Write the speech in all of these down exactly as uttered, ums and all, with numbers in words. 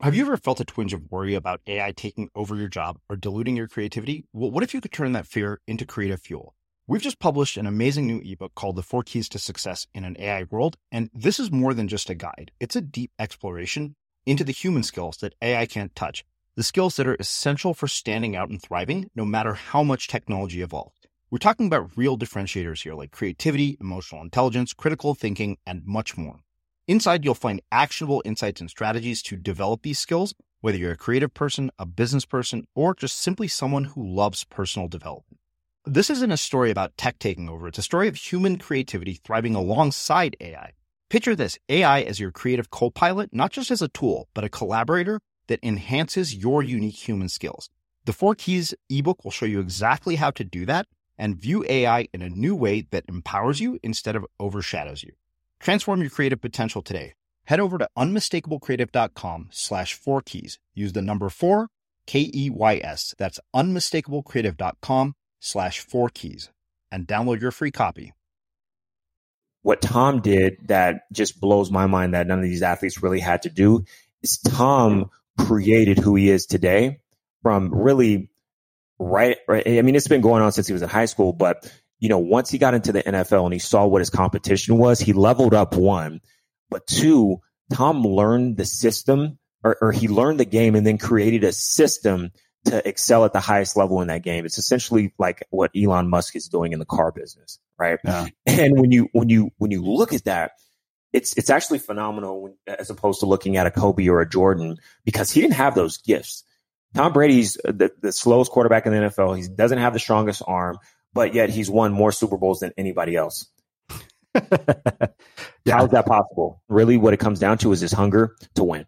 Have you ever felt a twinge of worry about A I taking over your job or diluting your creativity? Well, what if you could turn that fear into creative fuel? We've just published an amazing new ebook called The Four Keys to Success in an A I World, and this is more than just a guide. It's a deep exploration into the human skills that A I can't touch, the skills that are essential for standing out and thriving, no matter how much technology evolves. We're talking about real differentiators here, like creativity, emotional intelligence, critical thinking, and much more. Inside, you'll find actionable insights and strategies to develop these skills, whether you're a creative person, a business person, or just simply someone who loves personal development. This isn't a story about tech taking over. It's a story of human creativity thriving alongside A I. Picture this, A I as your creative co-pilot, not just as a tool, but a collaborator that enhances your unique human skills. The Four Keys ebook will show you exactly how to do that and view A I in a new way that empowers you instead of overshadows you. Transform your creative potential today. Head over to unmistakablecreative.com slash four keys. Use the number four, K E Y S. That's unmistakablecreative.com slash four keys and download your free copy. What Tom did that just blows my mind that none of these athletes really had to do is Tom created who he is today from really right, right. I mean, it's been going on since he was in high school, but you know, once he got into the N F L and he saw what his competition was, he leveled up one. But two, Tom learned the system or, or he learned the game and then created a system to excel at the highest level in that game. It's essentially like what Elon Musk is doing in the car business, right? Yeah. And when you when you when you look at that, it's it's actually phenomenal when, as opposed to looking at a Kobe or a Jordan, because he didn't have those gifts. Tom Brady's the, the slowest quarterback in the N F L. He doesn't have the strongest arm, but yet he's won more Super Bowls than anybody else. Yeah. How is that possible? Really, what it comes down to is his hunger to win.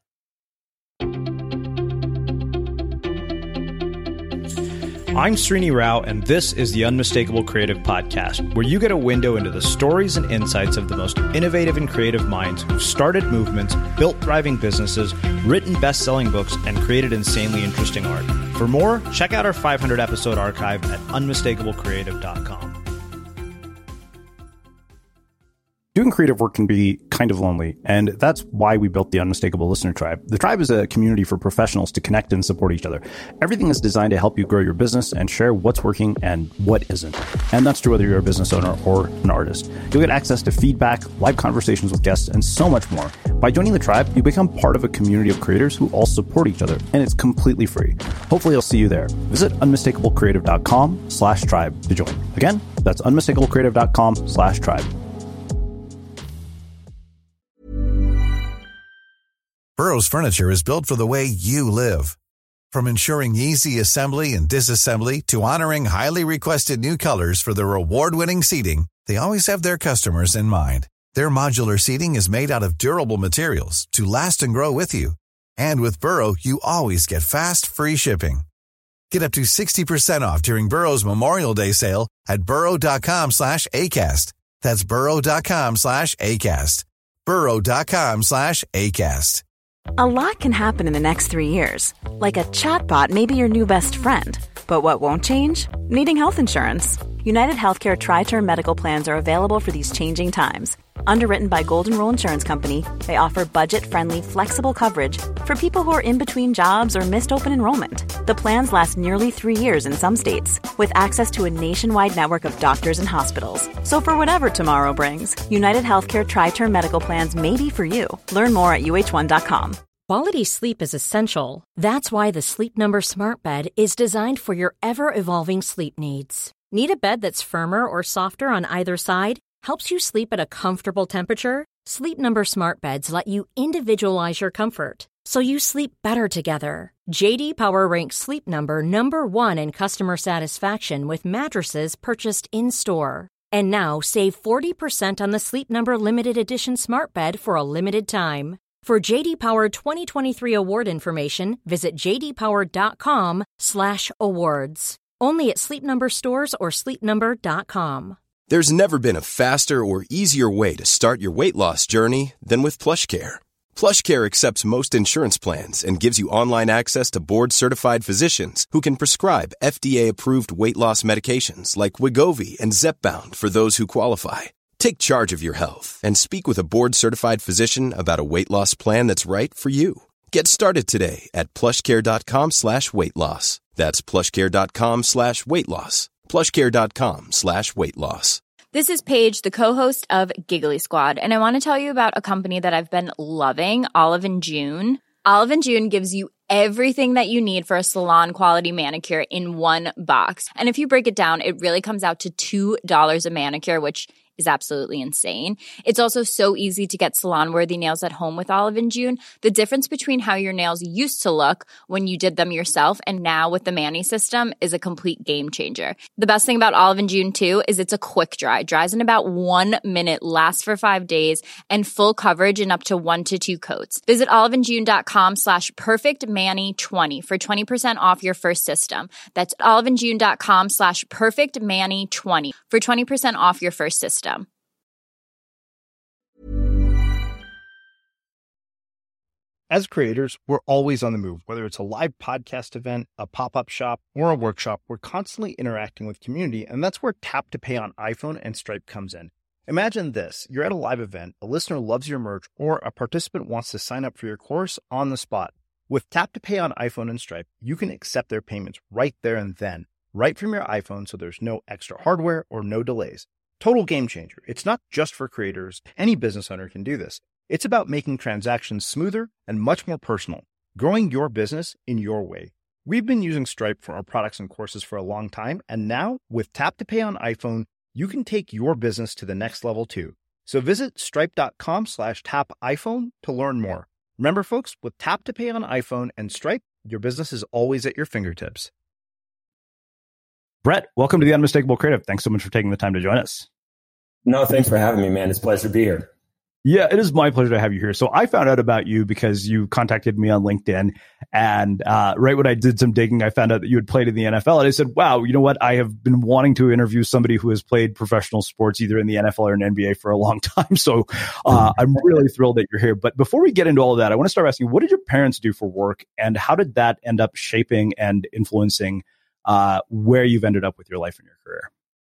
I'm Srini Rao, and this is the Unmistakable Creative Podcast, where you get a window into the stories and insights of the most innovative and creative minds who've started movements, built thriving businesses, written best-selling books, and created insanely interesting art. For more, check out our five hundred episode archive at unmistakable creative dot com. Doing creative work can be kind of lonely, and that's why we built the Unmistakable Listener Tribe. The tribe is a community for professionals to connect and support each other. Everything is designed to help you grow your business and share what's working and what isn't. And that's true whether you're a business owner or an artist. You'll get access to feedback, live conversations with guests, and so much more. By joining the tribe, you become part of a community of creators who all support each other, and it's completely free. Hopefully, I'll see you there. Visit unmistakable creative dot com slash tribe to join. Again, that's unmistakable creative dot com slash tribe. Burrow's furniture is built for the way you live. From ensuring easy assembly and disassembly to honoring highly requested new colors for their award-winning seating, they always have their customers in mind. Their modular seating is made out of durable materials to last and grow with you. And with Burrow, you always get fast, free shipping. Get up to sixty percent off during Burrow's Memorial Day sale at burrow dot com slash ACAST. That's burrow dot com slash ACAST. burrow dot com slash ACAST. A lot can happen in the next three years. Like a chatbot may be your new best friend. But what won't change? Needing health insurance. United Healthcare Tri-Term Medical Plans are available for these changing times. Underwritten by Golden Rule Insurance Company, they offer budget-friendly, flexible coverage for people who are in between jobs or missed open enrollment. The plans last nearly three years in some states, with access to a nationwide network of doctors and hospitals. So for whatever tomorrow brings, United Healthcare Tri-Term Medical Plans may be for you. Learn more at U H one dot com. Quality sleep is essential. That's why the Sleep Number Smart Bed is designed for your ever-evolving sleep needs. Need a bed that's firmer or softer on either side? Helps you sleep at a comfortable temperature? Sleep Number Smart Beds let you individualize your comfort, so you sleep better together. J D Power ranks Sleep Number number one in customer satisfaction with mattresses purchased in-store. And now, save forty percent on the Sleep Number Limited Edition Smart Bed for a limited time. For J D Power twenty twenty-three award information, visit j d power dot com slash awards. Only at Sleep Number stores or sleep number dot com. There's never been a faster or easier way to start your weight loss journey than with PlushCare. PlushCare accepts most insurance plans and gives you online access to board-certified physicians who can prescribe F D A-approved weight loss medications like Wegovy and Zepbound for those who qualify. Take charge of your health and speak with a board-certified physician about a weight loss plan that's right for you. Get started today at plushcare.com slash weight loss. That's plushcare.com slash weight loss. plushcare.com slash weight loss. This is Paige, the co-host of Giggly Squad, and I want to tell you about a company that I've been loving, Olive and June. Olive and June gives you everything that you need for a salon-quality manicure in one box. And if you break it down, it really comes out to two dollars a manicure, which is absolutely insane. It's also so easy to get salon-worthy nails at home with Olive and June. The difference between how your nails used to look when you did them yourself and now with the Mani system is a complete game changer. The best thing about Olive and June, too, is it's a quick dry. Dries in about one minute, lasts for five days, and full coverage in up to one to two coats. Visit oliveandjune.com slash perfectmani20 for twenty percent off your first system. That's oliveandjune.com slash perfectmani20 for twenty percent off your first system. As creators, we're always on the move. Whether it's a live podcast event, a pop-up shop, or a workshop, we're constantly interacting with community, and that's where Tap to Pay on iPhone and Stripe comes in. Imagine this. You're at a live event, a listener loves your merch, or a participant wants to sign up for your course on the spot. With Tap to Pay on iPhone and Stripe, you can accept their payments right there and then, right from your iPhone, so there's no extra hardware or no delays. Total game changer. It's not just for creators. Any business owner can do this. It's about making transactions smoother and much more personal, growing your business in your way. We've been using Stripe for our products and courses for a long time, and now with Tap to Pay on iPhone, you can take your business to the next level too. So visit stripe.com slash tap iPhone to learn more. Remember, folks, with Tap to Pay on iPhone and Stripe, your business is always at your fingertips. Brett, welcome to the Unmistakable Creative. Thanks so much for taking the time to join us. No, thanks for having me, man. It's a pleasure to be here. Yeah, it is my pleasure to have you here. So I found out about you because you contacted me on LinkedIn, and uh, right when I did some digging, I found out that you had played in the N F L, and I said, wow, you know what? I have been wanting to interview somebody who has played professional sports either in the N F L or in N B A for a long time. So uh, I'm really thrilled that you're here. But before we get into all of that, I want to start asking, what did your parents do for work, and how did that end up shaping and influencing uh, where you've ended up with your life and your career?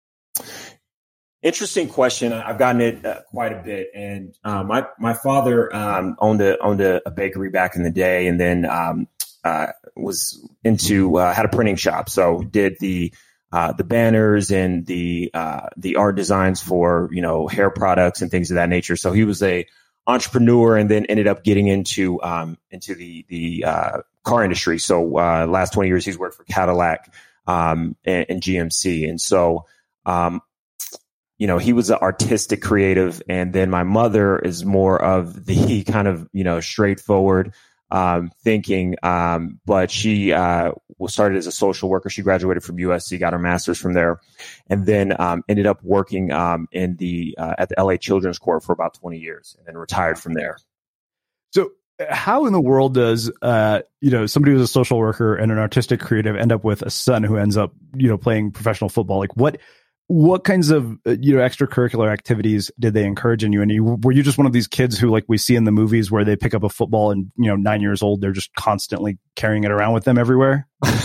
Interesting question. I've gotten it uh, quite a bit, and uh, my my father um, owned a owned a, a bakery back in the day, and then um, uh, was into uh, had a printing shop. So did the uh, the banners and the uh, the art designs for you know hair products and things of that nature. So he was a entrepreneur, and then ended up getting into um, into the the uh, car industry. So uh, last twenty years, he's worked for Cadillac um, and, and G M C, and so. Um, You know, he was an artistic creative, and then my mother is more of the kind of, you know, straightforward um, thinking. Um, but she uh, was started as a social worker. She graduated from U S C, got her master's from there, and then um, ended up working um, in the uh, at the L A Children's Court for about twenty years, and then retired from there. So how in the world does, uh, you know, somebody who's a social worker and an artistic creative end up with a son who ends up, you know, playing professional football? Like what? What kinds of, you know, extracurricular activities did they encourage in you? And you, were you just one of these kids who, like we see in the movies where they pick up a football and, you know, nine years old, they're just constantly carrying it around with them everywhere?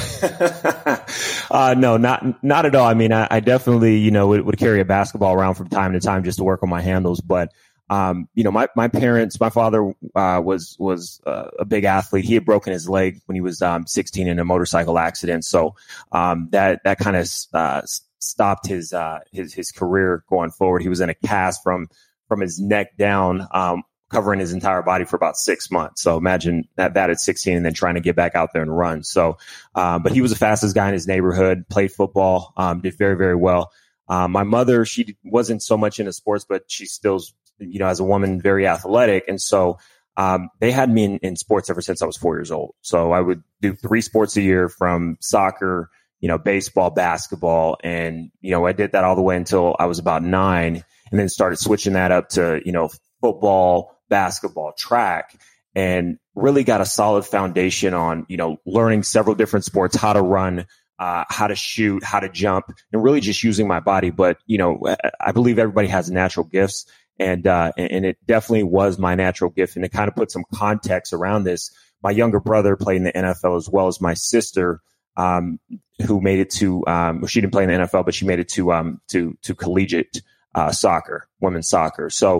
uh, no, not, not at all. I mean, I, I definitely, you know, would, would carry a basketball around from time to time just to work on my handles. But, um, you know, my, my parents, my father, uh, was, was uh, a big athlete. He had broken his leg when he was, um, sixteen in a motorcycle accident. So, um, that, that kind of, uh, stopped his, uh, his, his career going forward. He was in a cast from, from his neck down, um, covering his entire body for about six months. So imagine that, that at sixteen and then trying to get back out there and run. So, um, but he was the fastest guy in his neighborhood, played football, um, did very, very well. Um, my mother, she wasn't so much into sports, but she still, you know, as a woman, very athletic. And so, um, they had me in, in sports ever since I was four years old. So I would do three sports a year, from soccer, you know, baseball, basketball. And, you know, I did that all the way until I was about nine, and then started switching that up to, you know, football, basketball, track, and really got a solid foundation on, you know, learning several different sports, how to run, uh, how to shoot, how to jump, and really just using my body. But, you know, I believe everybody has natural gifts, and, uh, and it definitely was my natural gift. And to kind of put some context around this, my younger brother played in the N F L, as well as my sister, um, who made it to, um, she didn't play in the N F L, but she made it to, um, to, to collegiate, uh, soccer, women's soccer. So,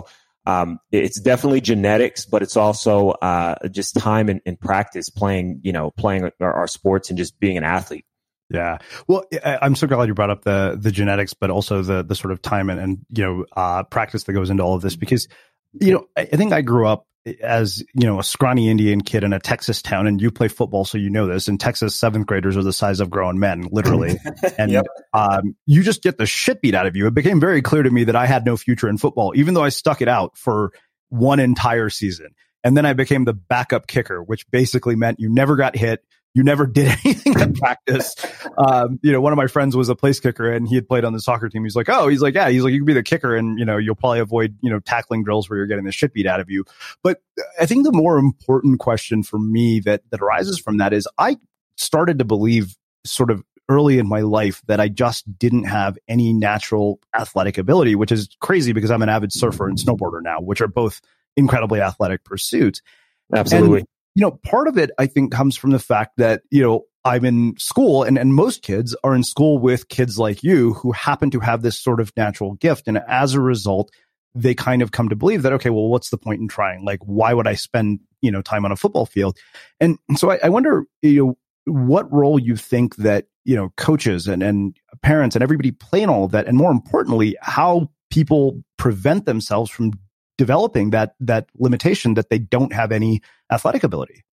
um, it's definitely genetics, but it's also uh, just time and, and practice playing, you know, playing our, our sports and just being an athlete. Yeah. Well, I'm so glad you brought up the the genetics, but also the the sort of time and, and you know, uh, practice that goes into all of this, because, you know, I think I grew up as, you know, a scrawny Indian kid in a Texas town, and you play football, so you know this. In Texas, seventh graders are the size of grown men, literally. And yep. um, you just get the shit beat out of you. It became very clear to me that I had no future in football, even though I stuck it out for one entire season. And then I became the backup kicker, which basically meant you never got hit. You never did anything in practice. Um, you know, one of my friends was a place kicker, and he had played on the soccer team. He's like, oh, he's like, yeah, he's like, you can be the kicker, and, you know, you'll probably avoid, you know, tackling drills where you're getting the shit beat out of you. But I think the more important question for me that, that arises from that is I started to believe sort of early in my life that I just didn't have any natural athletic ability, which is crazy because I'm an avid surfer and snowboarder now, which are both incredibly athletic pursuits. Absolutely. And, you know, part of it, I think, comes from the fact that, you know, I'm in school, and, and most kids are in school with kids like you who happen to have this sort of natural gift. And as a result, they kind of come to believe that, okay, well, what's the point in trying? Like, why would I spend, you know, time on a football field? And so I, I wonder, you know, what role you think that, you know, coaches and, and parents and everybody play in all of that. And more importantly, how people prevent themselves from developing that that limitation that they don't have any athletic ability.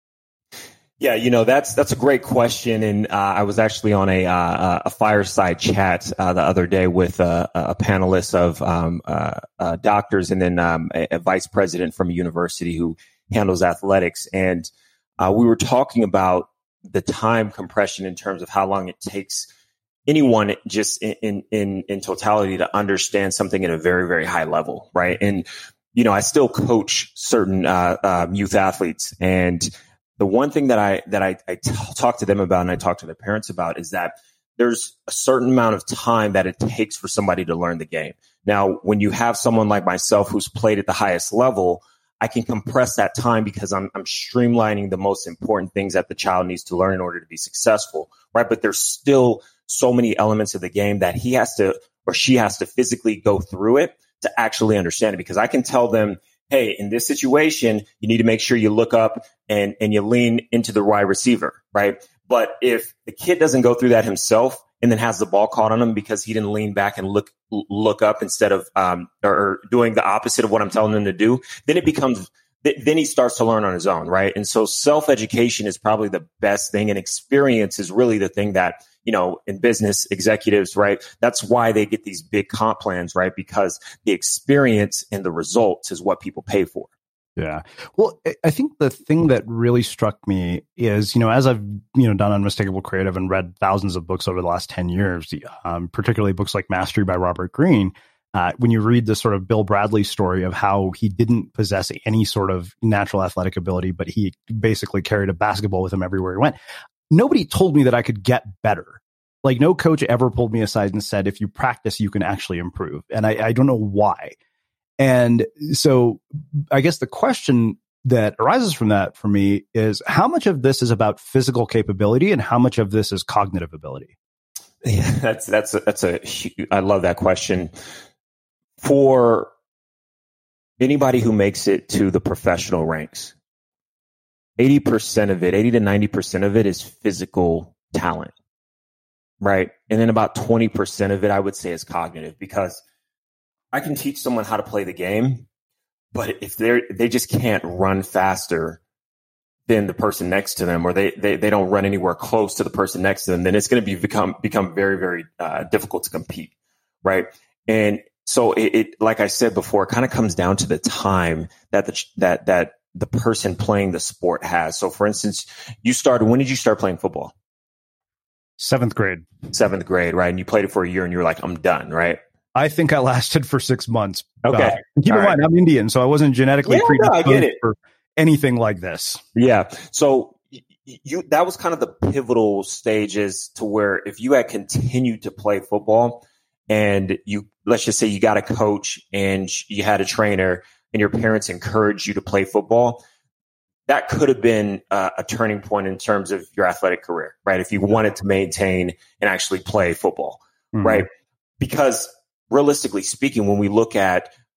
Yeah, you know, that's that's a great question, and uh, I was actually on a uh, a fireside chat uh, the other day with uh, a panelist of um, uh, uh, doctors, and then um, a, a vice president from a university who handles athletics, and uh, we were talking about the time compression in terms of how long it takes anyone just in in in totality to understand something at a very, very high level, right? And you know, I still coach certain uh, uh, youth athletes, and the one thing that I that I, I t- talk to them about, and I talk to their parents about, is that there's a certain amount of time that it takes for somebody to learn the game. Now, when you have someone like myself who's played at the highest level, I can compress that time because I'm I'm streamlining the most important things that the child needs to learn in order to be successful, right? But there's still so many elements of the game that he has to, or she has to physically go through it to actually understand it, because I can tell them, hey, in this situation, you need to make sure you look up and, and you lean into the wide receiver, right? But if the kid doesn't go through that himself and then has the ball caught on him because he didn't lean back and look look up instead of um or, or doing the opposite of what I'm telling him to do, then it becomes then he starts to learn on his own, right? And so self-education is probably the best thing, and experience is really the thing that, you know, in business executives, right? That's why they get these big comp plans, right? Because the experience and the results is what people pay for. Yeah. Well, I think the thing that really struck me is, you know, as I've, you know, done Unmistakable Creative and read thousands of books over the last ten years, um, particularly books like Mastery by Robert Greene, uh, when you read the sort of Bill Bradley story of how he didn't possess any sort of natural athletic ability, but he basically carried a basketball with him everywhere he went. Nobody told me that I could get better. Like, no coach ever pulled me aside and said, if you practice, you can actually improve. And I, I don't know why. And so I guess the question that arises from that for me is, how much of this is about physical capability and how much of this is cognitive ability? Yeah, that's, that's, a, that's a, I love that question. For anybody who makes it to the professional ranks, eighty percent of it, eighty to ninety percent of it is physical talent, right? And then about twenty percent of it, I would say, is cognitive, because I can teach someone how to play the game, but if they're, they just can't run faster than the person next to them, or they, they, they don't run anywhere close to the person next to them, then it's going to be become, become very, very uh, difficult to compete. Right. And so it, it, like I said before, it kind of comes down to the time that the, that, that the person playing the sport has. So for instance, you started, when did you start playing football? Seventh grade. Seventh grade. Right. And you played it for a year and you were like, I'm done. Right. I think I lasted for six months. Okay. Uh, keep All in right. mind, I'm Indian, so I wasn't genetically yeah, predisposed no, I get it. for anything like this. Yeah. So you, that was kind of the pivotal stages to where if you had continued to play football and you, let's just say you got a coach and you had a trainer and your parents encouraged you to play football, that could have been uh, a turning point in terms of your athletic career, right? If you wanted to maintain and actually play football, mm-hmm. right? Because realistically speaking, when we look at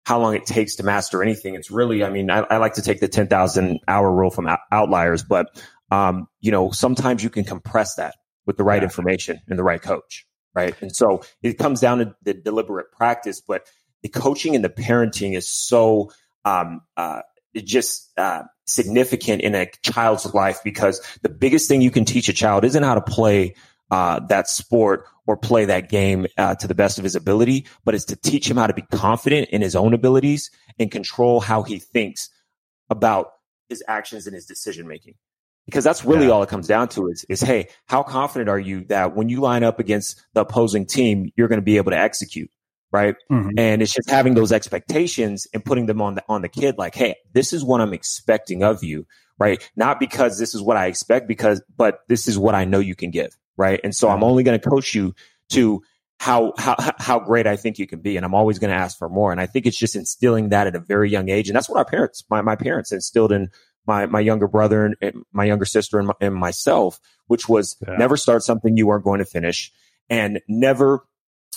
how long it takes to master anything. It's really, I mean, I, I like to take the ten thousand hour rule from out- outliers, but, um, you know, sometimes you can compress that with the right yeah. information and the right coach, right? And so it comes down to the deliberate practice, but the coaching and the parenting is so um, uh, just uh, significant in a child's life, because the biggest thing you can teach a child isn't how to play uh, that sport or play that game uh, to the best of his ability, but it's to teach him how to be confident in his own abilities and control how he thinks about his actions and his decision making. Because that's really yeah. all it comes down to is, is, hey, how confident are you that when you line up against the opposing team, you're going to be able to execute, right? Mm-hmm. And it's just having those expectations and putting them on the on the kid, like, hey, this is what I'm expecting of you, right? Not because this is what I expect, because, but this is what I know you can give, right? And so mm-hmm. I'm only going to coach you to how how how great I think you can be, and I'm always going to ask for more. And I think it's just instilling that at a very young age, and that's what our parents, my my parents, instilled in my my younger brother and my younger sister and, my, and myself, which was yeah. never start something you weren't going to finish, and never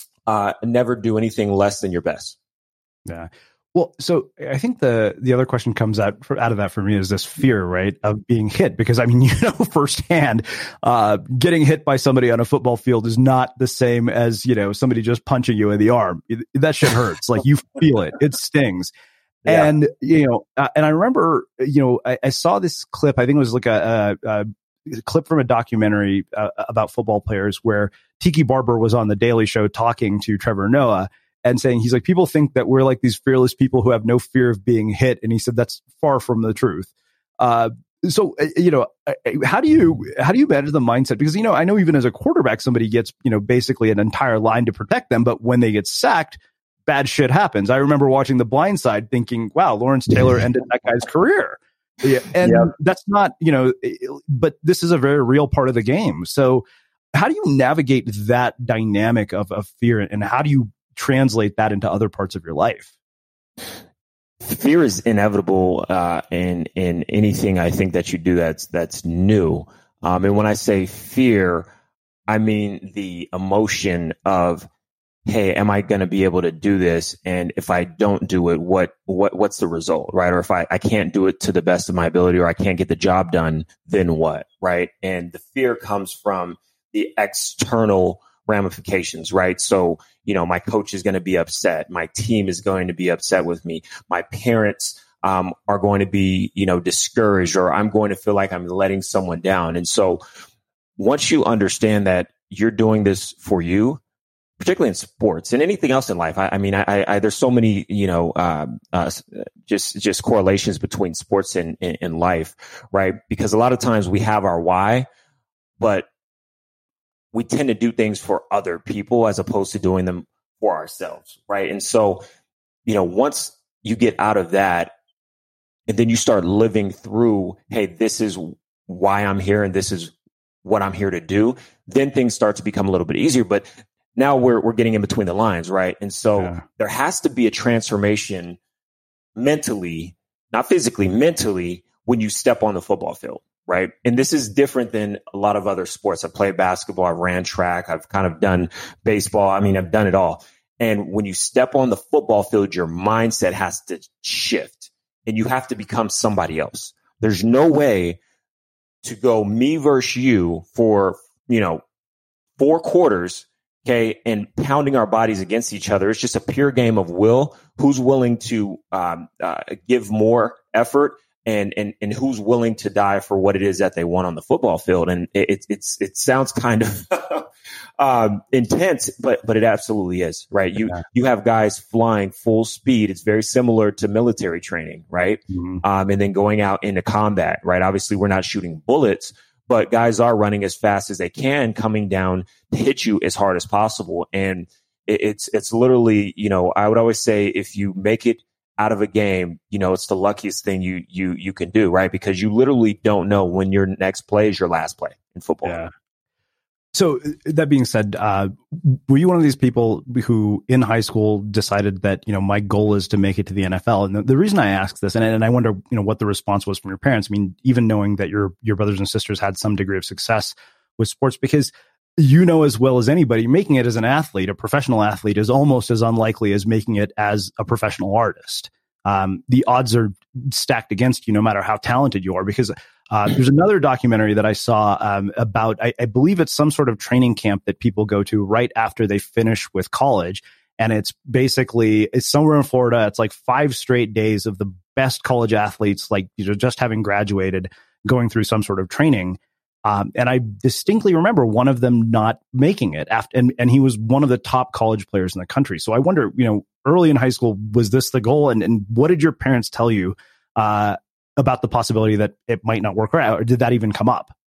uh never do anything less than your best. Yeah. Well, so I think the the other question comes out for, out of that for me is this fear, right, of being hit, because I mean, you know, firsthand, uh, getting hit by somebody on a football field is not the same as, you know, somebody just punching you in the arm. That shit hurts. Like, you feel it. It stings. Yeah. And, you know, uh, and I remember, you know, I, I saw this clip, I think it was like a, a, a clip from a documentary uh, about football players where Tiki Barber was on the Daily Show talking to Trevor Noah and saying, he's like, people think that we're like these fearless people who have no fear of being hit. And he said, that's far from the truth. Uh, so, you know, how do you, how do you manage the mindset? Because, you know, I know even as a quarterback, somebody gets, you know, basically an entire line to protect them, but when they get sacked, bad shit happens. I remember watching The Blind Side thinking, wow, Lawrence Taylor ended that guy's career. Yeah, and yep. that's not, you know, but this is a very real part of the game. So how do you navigate that dynamic of, of fear, and how do you translate that into other parts of your life? Fear is inevitable uh, in, in anything I think that you do that's, that's new. Um, and when I say fear, I mean the emotion of, hey, am I going to be able to do this? And if I don't do it, what, what, what's the result, right? Or if I, I can't do it to the best of my ability, or I can't get the job done, then what, right? And the fear comes from the external ramifications, right? So, you know, my coach is going to be upset. My team is going to be upset with me. My parents um, are going to be, you know, discouraged, or I'm going to feel like I'm letting someone down. And so once you understand that you're doing this for you, particularly in sports and anything else in life. I, I mean, I, I, there's so many, you know, uh, uh, just, just correlations between sports and, and, and life, right? Because a lot of times we have our why, but we tend to do things for other people as opposed to doing them for ourselves, right? And so, you know, once you get out of that, and then you start living through, hey, this is why I'm here and this is what I'm here to do, then things start to become a little bit easier. But now we're we're getting in between the lines, right? And so yeah. there has to be a transformation mentally, not physically, mentally, when you step on the football field, right? And this is different than a lot of other sports. I've played basketball, I've ran track, I've kind of done baseball. I mean, I've done it all. And when you step on the football field, your mindset has to shift, and you have to become somebody else. There's no way to go me versus you for, you know, four quarters, okay, and pounding our bodies against each other. It's just a pure game of will. Who's willing to um, uh, give more effort, and and and who's willing to die for what it is that they want on the football field? And it it's it sounds kind of um, intense, but but it absolutely is, right? You yeah. you have guys flying full speed. It's very similar to military training, right? Mm-hmm. Um, and then going out into combat, right? Obviously, we're not shooting bullets, but guys are running as fast as they can, coming down to hit you as hard as possible. And it, it's it's literally, you know, I would always say, if you make it out of a game, you know, it's the luckiest thing you you you can do, right? Because you literally don't know when your next play is your last play in football. Yeah. So that being said, uh, were you one of these people who in high school decided that, you know, my goal is to make it to the N F L? And the, the reason I ask this, and, and I wonder, you know, what the response was from your parents. I mean, even knowing that your your brothers and sisters had some degree of success with sports, because you know as well as anybody, making it as an athlete, a professional athlete, is almost as unlikely as making it as a professional artist. Um, the odds are stacked against you no matter how talented you are, because uh, there's another documentary that I saw um, about, I, I believe it's some sort of training camp that people go to right after they finish with college. And it's basically, it's somewhere in Florida. It's like five straight days of the best college athletes, like, you know, just having graduated, going through some sort of training. Um, and I distinctly remember one of them not making it after, and, and he was one of the top college players in the country. So I wonder, you know, early in high school, was this the goal? And, and what did your parents tell you uh, about the possibility that it might not work out? Or did that even come up?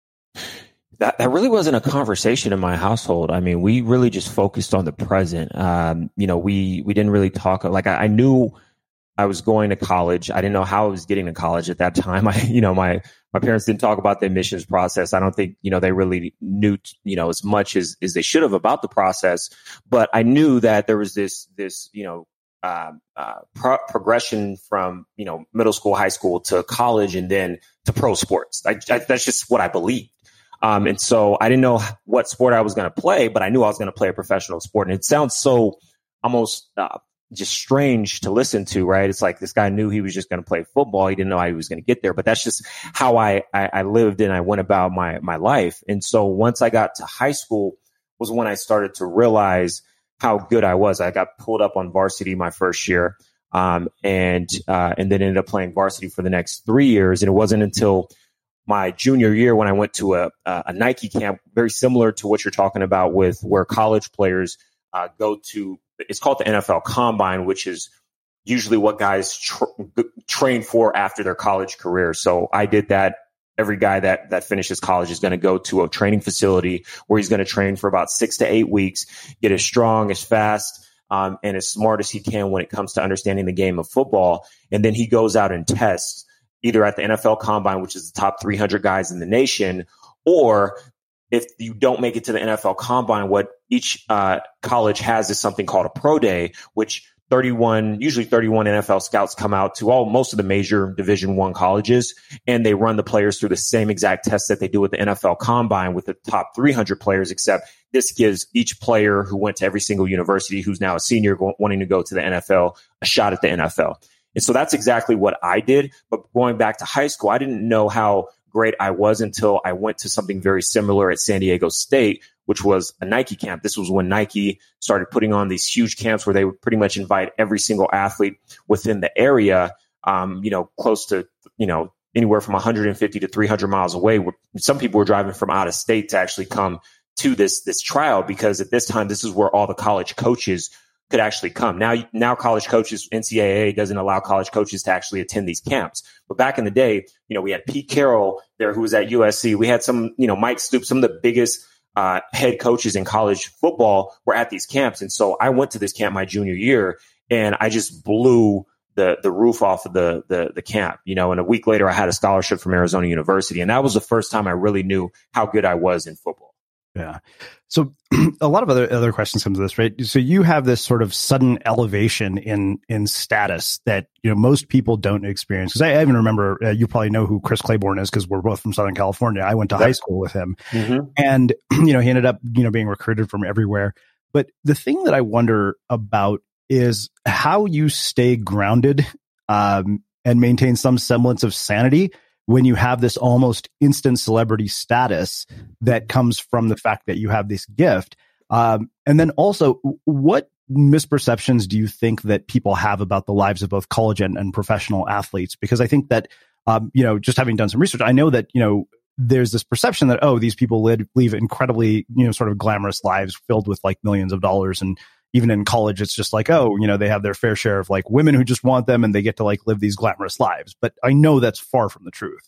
That, that really wasn't a conversation in my household. I mean, we really just focused on the present. Um, you know, we, we didn't really talk, like I, I knew I was going to college. I didn't know how I was getting to college at that time. I, you know, my, my parents didn't talk about the admissions process. I don't think, you know, they really knew, you know, as much as, as they should have about the process, but I knew that there was this, this, you know, uh, uh, pro- progression from, you know, middle school, high school to college and then to pro sports. I, I, that's just what I believed. Um, and so I didn't know what sport I was going to play, but I knew I was going to play a professional sport. And it sounds so almost uh, just strange to listen to, right? It's like this guy knew he was just going to play football. He didn't know how he was going to get there, but that's just how I, I, I lived and I went about my, my life. And so once I got to high school was when I started to realize how good I was. I got pulled up on varsity my first year, um, and, uh, and then ended up playing varsity for the next three years. And it wasn't until my junior year when I went to a, a Nike camp, very similar to what you're talking about with where college players uh, go to. It's called the N F L Combine, which is usually what guys tra- train for after their college career. So I did that. Every guy that, that finishes college is going to go to a training facility where he's going to train for about six to eight weeks, get as strong, as fast, um, and as smart as he can when it comes to understanding the game of football. And then he goes out and tests either at the N F L Combine, which is the top three hundred guys in the nation, or if you don't make it to the N F L Combine, what each uh, college has is something called a pro day, which thirty-one, usually thirty-one N F L scouts come out to all most of the major Division One colleges, and they run the players through the same exact tests that they do with the N F L Combine with the top three hundred players, except this gives each player who went to every single university who's now a senior go- wanting to go to the N F L a shot at the N F L. And so that's exactly what I did. But going back to high school, I didn't know how great I was until I went to something very similar at San Diego State, which was a Nike camp. This was when Nike started putting on these huge camps where they would pretty much invite every single athlete within the area, um, you know, close to, you know, anywhere from one hundred fifty to three hundred miles away. Some people were driving from out of state to actually come to this, this trial, because at this time, this is where all the college coaches could actually come. Now, now college coaches, N C double A doesn't allow college coaches to actually attend these camps. But back in the day, you know, we had Pete Carroll there who was at U S C. We had some, you know, Mike Stoops, some of the biggest uh, head coaches in college football were at these camps. And so I went to this camp my junior year and I just blew the the roof off of the, the, the camp, you know, and a week later I had a scholarship from Arizona University. And that was the first time I really knew how good I was in football. Yeah. So a lot of other other questions come to this, right? So you have this sort of sudden elevation in in status that, you know, most people don't experience. Because I, I even remember, uh, you probably know who Chris Claiborne is because we're both from Southern California. I went to high school with him, mm-hmm. and you know he ended up you know being recruited from everywhere. But the thing that I wonder about is how you stay grounded um, and maintain some semblance of sanity when you have this almost instant celebrity status that comes from the fact that you have this gift. Um, and then also, what misperceptions do you think that people have about the lives of both college and, and professional athletes? Because I think that, um, you know, just having done some research, I know that, you know, there's this perception that, oh, these people live, live incredibly, you know, sort of glamorous lives filled with like millions of dollars. And even in college, it's just like, oh, you know, they have their fair share of like women who just want them and they get to like live these glamorous lives. But I know that's far from the truth.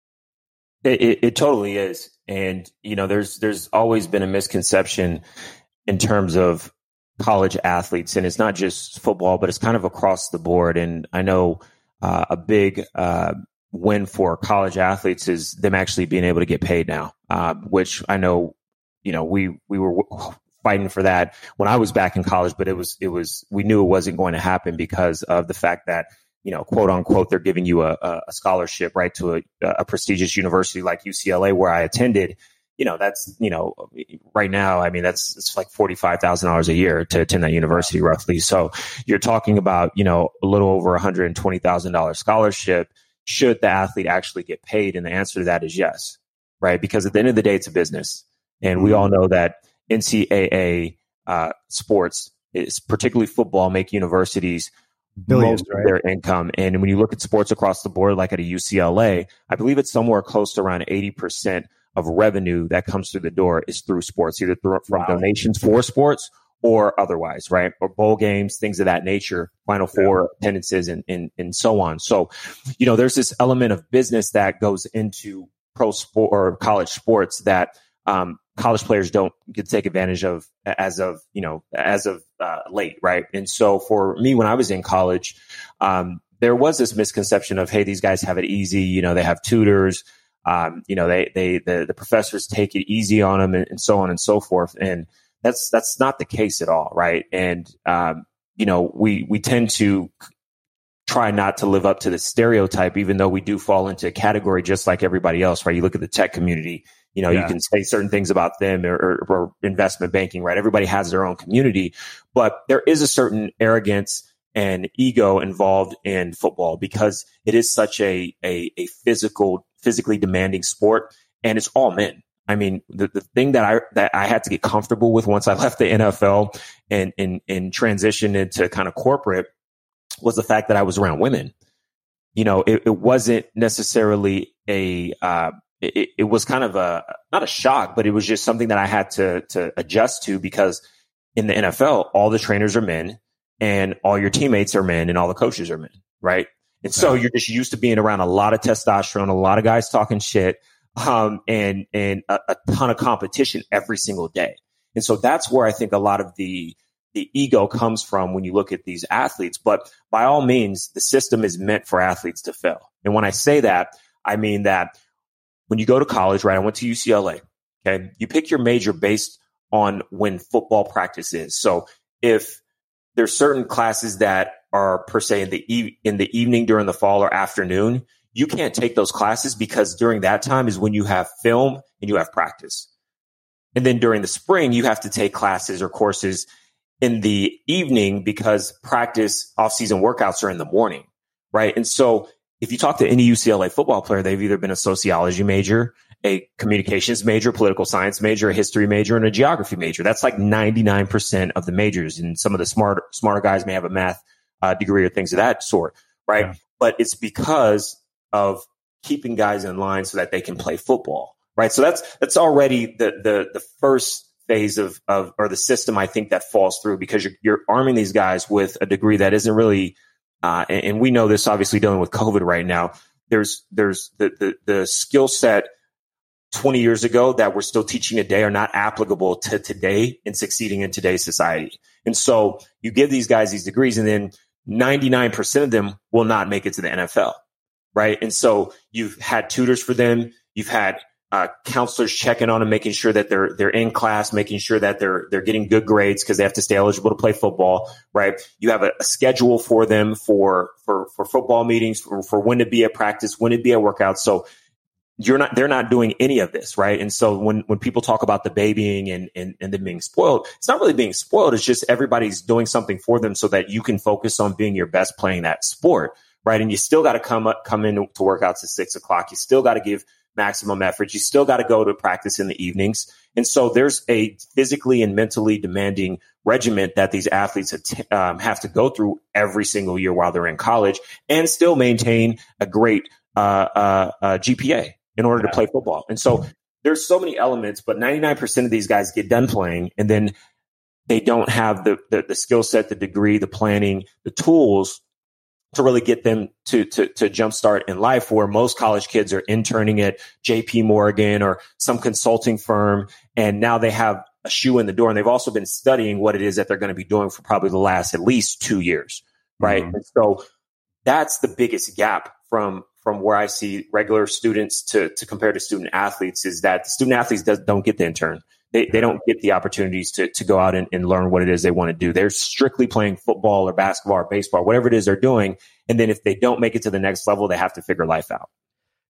It, it, it totally is. And, you know, there's, there's always been a misconception in terms of college athletes, and it's not just football, but it's kind of across the board. And I know uh, a big uh, win for college athletes is them actually being able to get paid now, uh, which I know, you know, we, we were fighting for that when I was back in college, but it was, it was, we knew it wasn't going to happen because of the fact that, you know, quote unquote, they're giving you a, a scholarship, right, to a, a prestigious university like U C L A, where I attended. you know, that's, you know, right now, I mean, that's, it's like forty-five thousand dollars a year to attend that university roughly. So you're talking about, you know, a little over one hundred twenty thousand dollars scholarship. Should the athlete actually get paid? And the answer to that is yes, right? Because at the end of the day, it's a business. And we all know that N C double A uh, sports, is particularly football, make universities billions, most right? of their income. And when you look at sports across the board, like at a U C L A, I believe it's somewhere close to around eighty percent of revenue that comes through the door is through sports, either through, from wow. donations for sports or otherwise, right? Or bowl games, things of that nature, Final Four yeah. attendances and, and, and so on. So, you know, there's this element of business that goes into pro sport or college sports that um, college players don't get to take advantage of as of, you know, as of uh, late, right? And so for me, when I was in college, um, there was this misconception of, hey, these guys have it easy. You know, they have tutors. Um, you know, they, they, the, the professors take it easy on them and, and so on and so forth. And that's, that's not the case at all. Right. And, um, you know, we, we tend to try not to live up to the stereotype, even though we do fall into a category just like everybody else, right? You look at the tech community, you know, yeah. you can say certain things about them or, or, or investment banking, right? Everybody has their own community, but there is a certain arrogance and ego involved in football because it is such a, a, a physical, physically demanding sport, and it's all men. I mean, the, the thing that I that I had to get comfortable with once I left the N F L and and and transitioned into kind of corporate was the fact that I was around women. You know, it, it wasn't necessarily a uh, it, it was kind of a not a shock, but it was just something that I had to to adjust to because in the N F L, all the trainers are men and all your teammates are men and all the coaches are men, right? And so you're just used to being around a lot of testosterone, a lot of guys talking shit, um, and, and a, a ton of competition every single day. And so that's where I think a lot of the, the ego comes from when you look at these athletes. But by all means, the system is meant for athletes to fail. And when I say that, I mean that when you go to college, right? I went to U C L A. Okay. You pick your major based on when football practice is. So if there's certain classes that are per se in the e- in the evening during the fall or afternoon, you can't take those classes because during that time is when you have film and you have practice. And then during the spring, you have to take classes or courses in the evening because practice off-season workouts are in the morning, right? And so if you talk to any U C L A football player, they've either been a sociology major, a communications major, political science major, a history major, and a geography major. That's like ninety-nine percent of the majors. And some of the smarter, smarter guys may have a math uh, degree or things of that sort, right? Yeah. But it's because of keeping guys in line so that they can play football, right? So that's that's already the the the first phase of of or the system I think that falls through because you're you're arming these guys with a degree that isn't really, uh, and, and we know this obviously dealing with COVID right now. There's there's the the the skill set twenty years ago that we're still teaching today are not applicable to today and succeeding in today's society. And so you give these guys these degrees and then ninety-nine percent of them will not make it to the N F L, right? And so you've had tutors for them. You've had uh, counselors checking on them, making sure that they're they're in class, making sure that they're they're getting good grades because they have to stay eligible to play football, right? You have a, a schedule for them for for for football meetings, for, for when to be at practice, when to be at workout. So you're not, they're not doing any of this, right? And so when, when people talk about the babying and, and, and them being spoiled, it's not really being spoiled. It's just everybody's doing something for them so that you can focus on being your best playing that sport, right? And you still got to come up, come in to workouts at six o'clock. You still got to give maximum effort. You still got to go to practice in the evenings. And so there's a physically and mentally demanding regiment that these athletes um, have to go through every single year while they're in college and still maintain a great uh, uh, uh, G P A. In order to play football. And so there's so many elements, but ninety-nine percent of these guys get done playing and then they don't have the, the, the skill set, the degree, the planning, the tools to really get them to, to, to jumpstart in life where most college kids are interning at J P Morgan or some consulting firm. And now they have a shoe in the door and they've also been studying what it is that they're going to be doing for probably the last at least two years. Right. Mm-hmm. And so that's the biggest gap from from where I see regular students to, to compare to student athletes is that student athletes does, don't get the intern. They they don't get the opportunities to, to go out and, and learn what it is they want to do. They're strictly playing football or basketball or baseball, whatever it is they're doing. And then if they don't make it to the next level, they have to figure life out.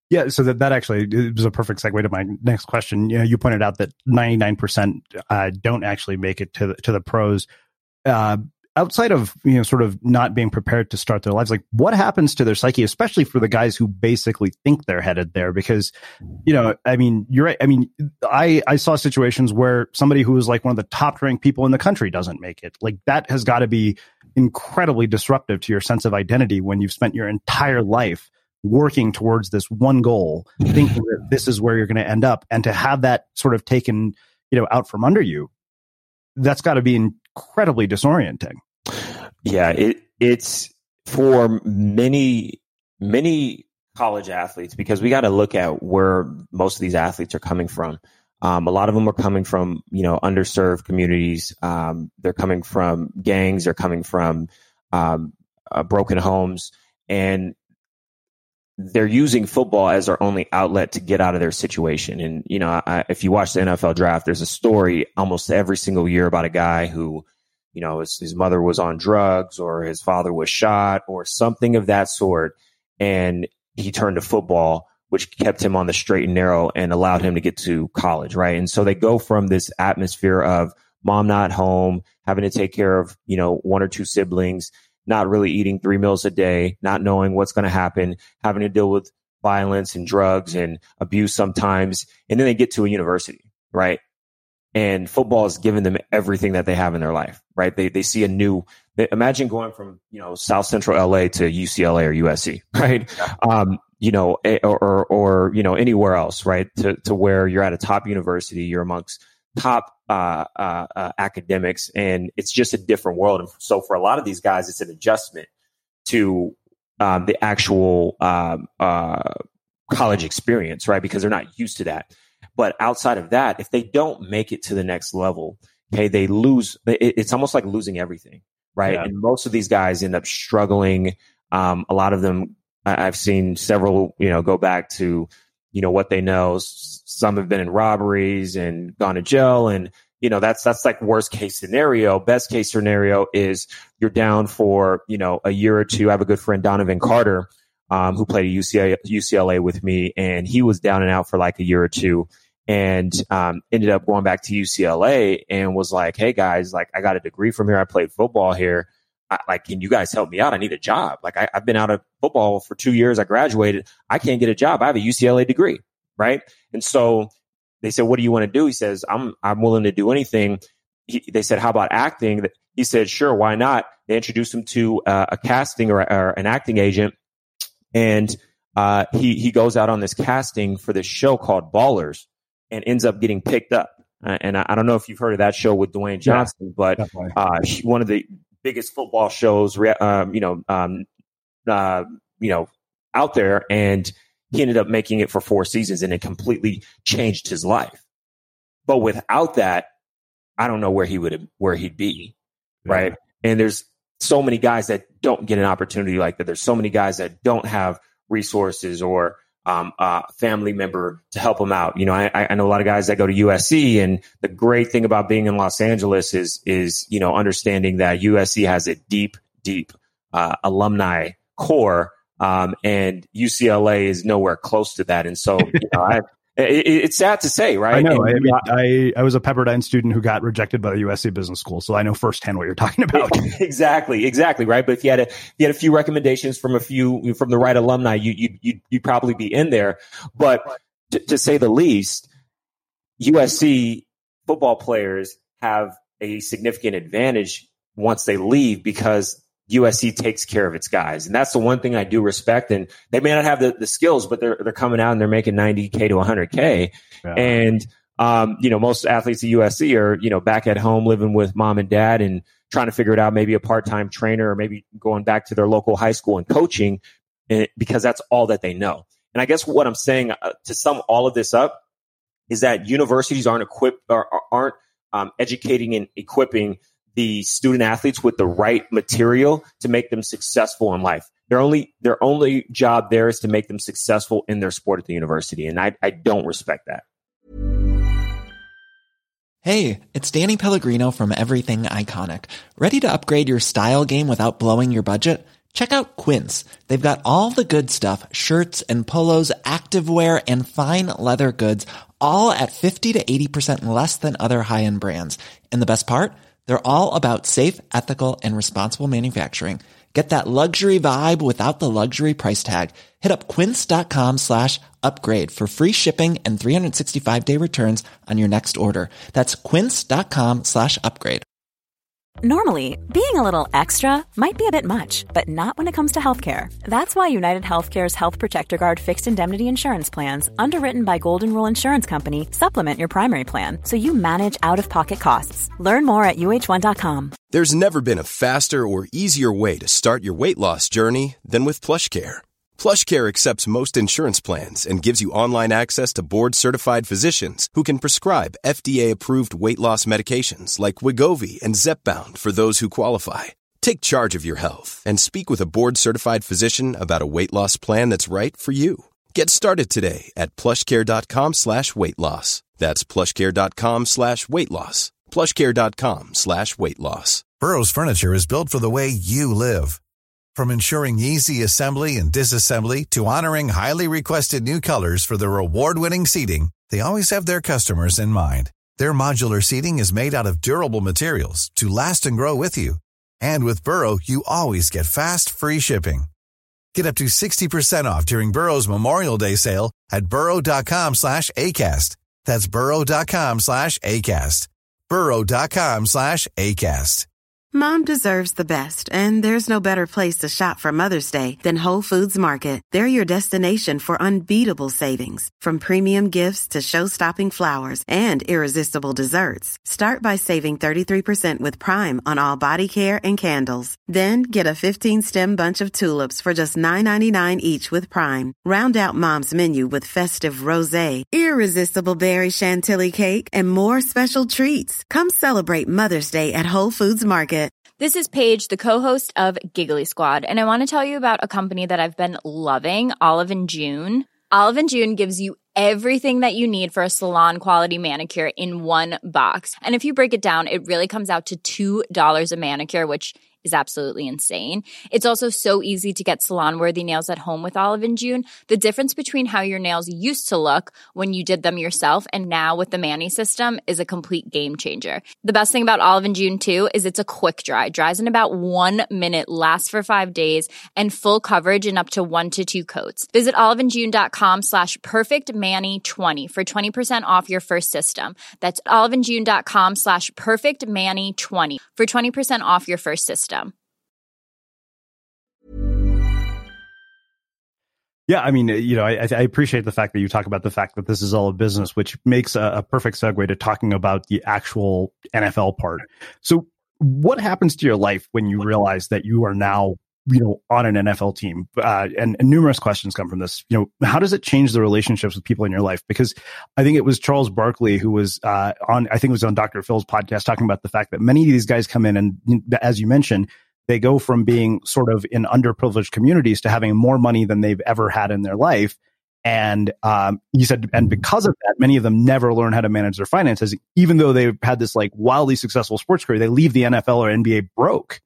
Yeah, so that, that actually it was a perfect segue to my next question. You know, you pointed out that ninety-nine percent uh, don't actually make it to the, to the pros. Uh, outside of, you know, sort of not being prepared to start their lives, like what happens to their psyche, especially for the guys who basically think they're headed there? Because, you know, I mean, you're right. I mean, I, I saw situations where somebody who was like one of the top ranked people in the country doesn't make it. Like that has got to be incredibly disruptive to your sense of identity when you've spent your entire life working towards this one goal, thinking that this is where you're going to end up, and to have that sort of taken, you know, out from under you, that's got to be incredibly disorienting. Yeah, it it's for many many college athletes, because we got to look at where most of these athletes are coming from. Um, a lot of them are coming from, you know, underserved communities. Um, they're coming from gangs. They're coming from um, uh, broken homes, and they're using football as their only outlet to get out of their situation. And, you know, I, if you watch the N F L draft, there's a story almost every single year about a guy who, you know, his, his mother was on drugs, or his father was shot, or something of that sort. And he turned to football, which kept him on the straight and narrow and allowed him to get to college. Right. And so they go from this atmosphere of mom not home, having to take care of, you know, one or two siblings, not really eating three meals a day, not knowing what's going to happen, having to deal with violence and drugs and abuse sometimes. And then they get to a university, right? And football has given them everything that they have in their life, right? They they see a new, they, imagine going from, you know, South Central L A to U C L A or U S C, right? Um, you know, or, or, or, you know, anywhere else, right? To, to where you're at a top university, you're amongst top uh, uh, uh, academics, and it's just a different world. And so for a lot of these guys, it's an adjustment to um, the actual um, uh, college experience, right? Because they're not used to that. But outside of that, if they don't make it to the next level, okay, they lose. It, it's almost like losing everything, right? Yeah. And most of these guys end up struggling. Um, a lot of them, I've seen several, you know, go back to, you know, what they know. Some have been in robberies and gone to jail. And, you know, that's, that's like worst case scenario. Best case scenario is you're down for, you know, a year or two. I have a good friend, Donovan Carter, um, who played at U C L A, U C L A with me, and he was down and out for like a year or two, and, um, ended up going back to U C L A and was like, hey guys, like I got a degree from here. I played football here. I, like, can you guys help me out? I need a job. Like I, I've been out of football for two years. I graduated. I can't get a job. I have a U C L A degree. Right. And so they said, what do you want to do? He says, I'm, I'm willing to do anything. He, they said, how about acting? He said, sure. Why not? They introduced him to uh, a casting or, or an acting agent. And uh, he, he goes out on this casting for this show called Ballers and ends up getting picked up. Uh, and I, I don't know if you've heard of that show with Dwayne Johnson, yeah, but uh, one of the biggest football shows, um, you know, um, uh, you know, out there. And he ended up making it for four seasons, and it completely changed his life. But without that, I don't know where he would where he'd be, yeah. Right? And there's so many guys that don't get an opportunity like that. There's so many guys that don't have resources or um, a family member to help them out. You know, I, I know a lot of guys that go to U S C, and the great thing about being in Los Angeles is, is you know, understanding that U S C has a deep, deep uh, alumni core, um, and U C L A is nowhere close to that. And so, you know, I, it, it's sad to say, right? I know. And, I mean, I, I was a Pepperdine student who got rejected by the U S C Business School, so I know firsthand what you're talking about. Exactly, exactly, right. But if you had a if you had a few recommendations from a few from the right alumni, you you you'd, you'd probably be in there. But to, to say the least, U S C football players have a significant advantage once they leave because U S C takes care of its guys. And that's the one thing I do respect. And they may not have the, the skills, but they're, they're coming out and they're making ninety K to one hundred K. Yeah. And, um, you know, most athletes at U S C are, you know, back at home living with mom and dad and trying to figure it out, maybe a part-time trainer or maybe going back to their local high school and coaching because that's all that they know. And I guess what I'm saying uh, to sum all of this up is that universities aren't equipped or aren't um, educating and equipping the student athletes with the right material to make them successful in life. Their only their only job there is to make them successful in their sport at the university. And I, I don't respect that. Hey, it's Danny Pellegrino from Everything Iconic. Ready to upgrade your style game without blowing your budget? Check out Quince. They've got all the good stuff, shirts and polos, activewear, and fine leather goods, all at fifty to eighty percent less than other high-end brands. And the best part? They're all about safe, ethical, and responsible manufacturing. Get that luxury vibe without the luxury price tag. Hit up quince.com slash upgrade for free shipping and three sixty-five day returns on your next order. That's quince.com slash upgrade. Normally, being a little extra might be a bit much, but not when it comes to healthcare. That's why United Healthcare's Health Protector Guard fixed indemnity insurance plans, underwritten by Golden Rule Insurance Company, supplement your primary plan so you manage out-of-pocket costs. Learn more at U H one dot com. There's never been a faster or easier way to start your weight loss journey than with PlushCare. PlushCare accepts most insurance plans and gives you online access to board-certified physicians who can prescribe F D A-approved weight loss medications like Wegovy and Zepbound for those who qualify. Take charge of your health and speak with a board-certified physician about a weight loss plan that's right for you. Get started today at plushcare.com slash weight loss. That's plushcare.com slash weight loss. plushcare.com slash weight loss. Burrow's furniture is built for the way you live. From ensuring easy assembly and disassembly to honoring highly requested new colors for their award-winning seating, they always have their customers in mind. Their modular seating is made out of durable materials to last and grow with you. And with Burrow, you always get fast, free shipping. Get up to sixty percent off during Burrow's Memorial Day sale at burrow.com slash ACAST. That's burrow.com slash ACAST. burrow.com slash ACAST. Mom deserves the best, and there's no better place to shop for Mother's Day than Whole Foods Market. They're your destination for unbeatable savings, from premium gifts to show-stopping flowers and irresistible desserts. Start by saving thirty-three percent with Prime on all body care and candles. Then get a fifteen-stem bunch of tulips for just nine ninety-nine each with Prime. Round out Mom's menu with festive rosé, irresistible berry chantilly cake, and more special treats. Come celebrate Mother's Day at Whole Foods Market. This is Paige, the co-host of Giggly Squad, and I want to tell you about a company that I've been loving, Olive and June. Olive and June gives you everything that you need for a salon-quality manicure in one box. And if you break it down, it really comes out to two dollars a manicure, which is absolutely insane. It's also so easy to get salon-worthy nails at home with Olive and June. The difference between how your nails used to look when you did them yourself and now with the Mani system is a complete game changer. The best thing about Olive and June, too, is it's a quick dry. Dries in about one minute, lasts for five days, and full coverage in up to one to two coats. Visit oliveandjune.com slash perfectmani20 for twenty percent off your first system. That's oliveandjune.com slash perfectmani20 for twenty percent off your first system. Yeah, I mean, you know, I, I appreciate the fact that you talk about the fact that this is all a business, which makes a, a perfect segue to talking about the actual N F L part. So what happens to your life when you realize that you are now, you know, on an N F L team? Uh, and, and numerous questions come from this. You know, how does it change the relationships with people in your life? Because I think it was Charles Barkley who was uh, on, I think it was on Doctor Phil's podcast, talking about the fact that many of these guys come in and, as you mentioned, they go from being sort of in underprivileged communities to having more money than they've ever had in their life. And um, you said, and because of that, many of them never learn how to manage their finances, even though they've had this like wildly successful sports career. They leave the N F L or N B A broke.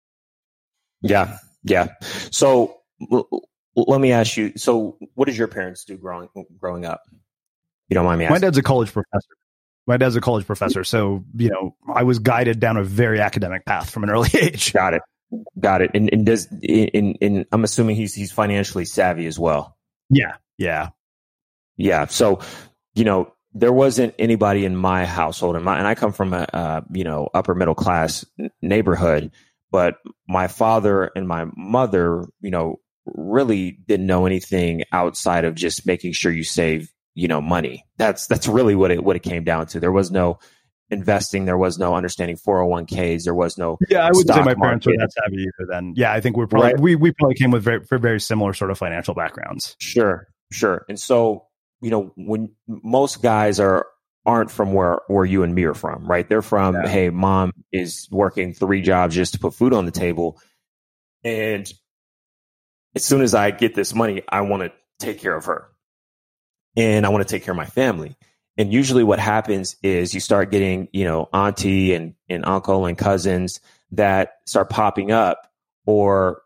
Yeah, yeah. So l- let me ask you. So, what did your parents do growing growing up? You don't mind me asking. My dad's a college professor. My dad's a college professor, so you know I was guided down a very academic path from an early age. Got it, got it. And, and does in in I'm assuming he's he's financially savvy as well. Yeah, yeah, yeah. So you know there wasn't anybody in my household, and my and I come from a uh, you know upper middle class neighborhood. But my father and my mother, you know, really didn't know anything outside of just making sure you save, you know, money. That's that's really what it what it came down to. There was no investing. There was no understanding four oh one k's. There was no. Yeah, I wouldn't say my parents market. were that savvy either. Then, yeah, I think we're probably right. we we probably came with very very similar sort of financial backgrounds. Sure, sure. And so, you know, when most guys are. aren't from where, where you and me are from, right? They're from, yeah. Hey, mom is working three jobs just to put food on the table. And as soon as I get this money, I want to take care of her. And I want to take care of my family. And usually what happens is you start getting, you know, auntie and, and uncle and cousins that start popping up, or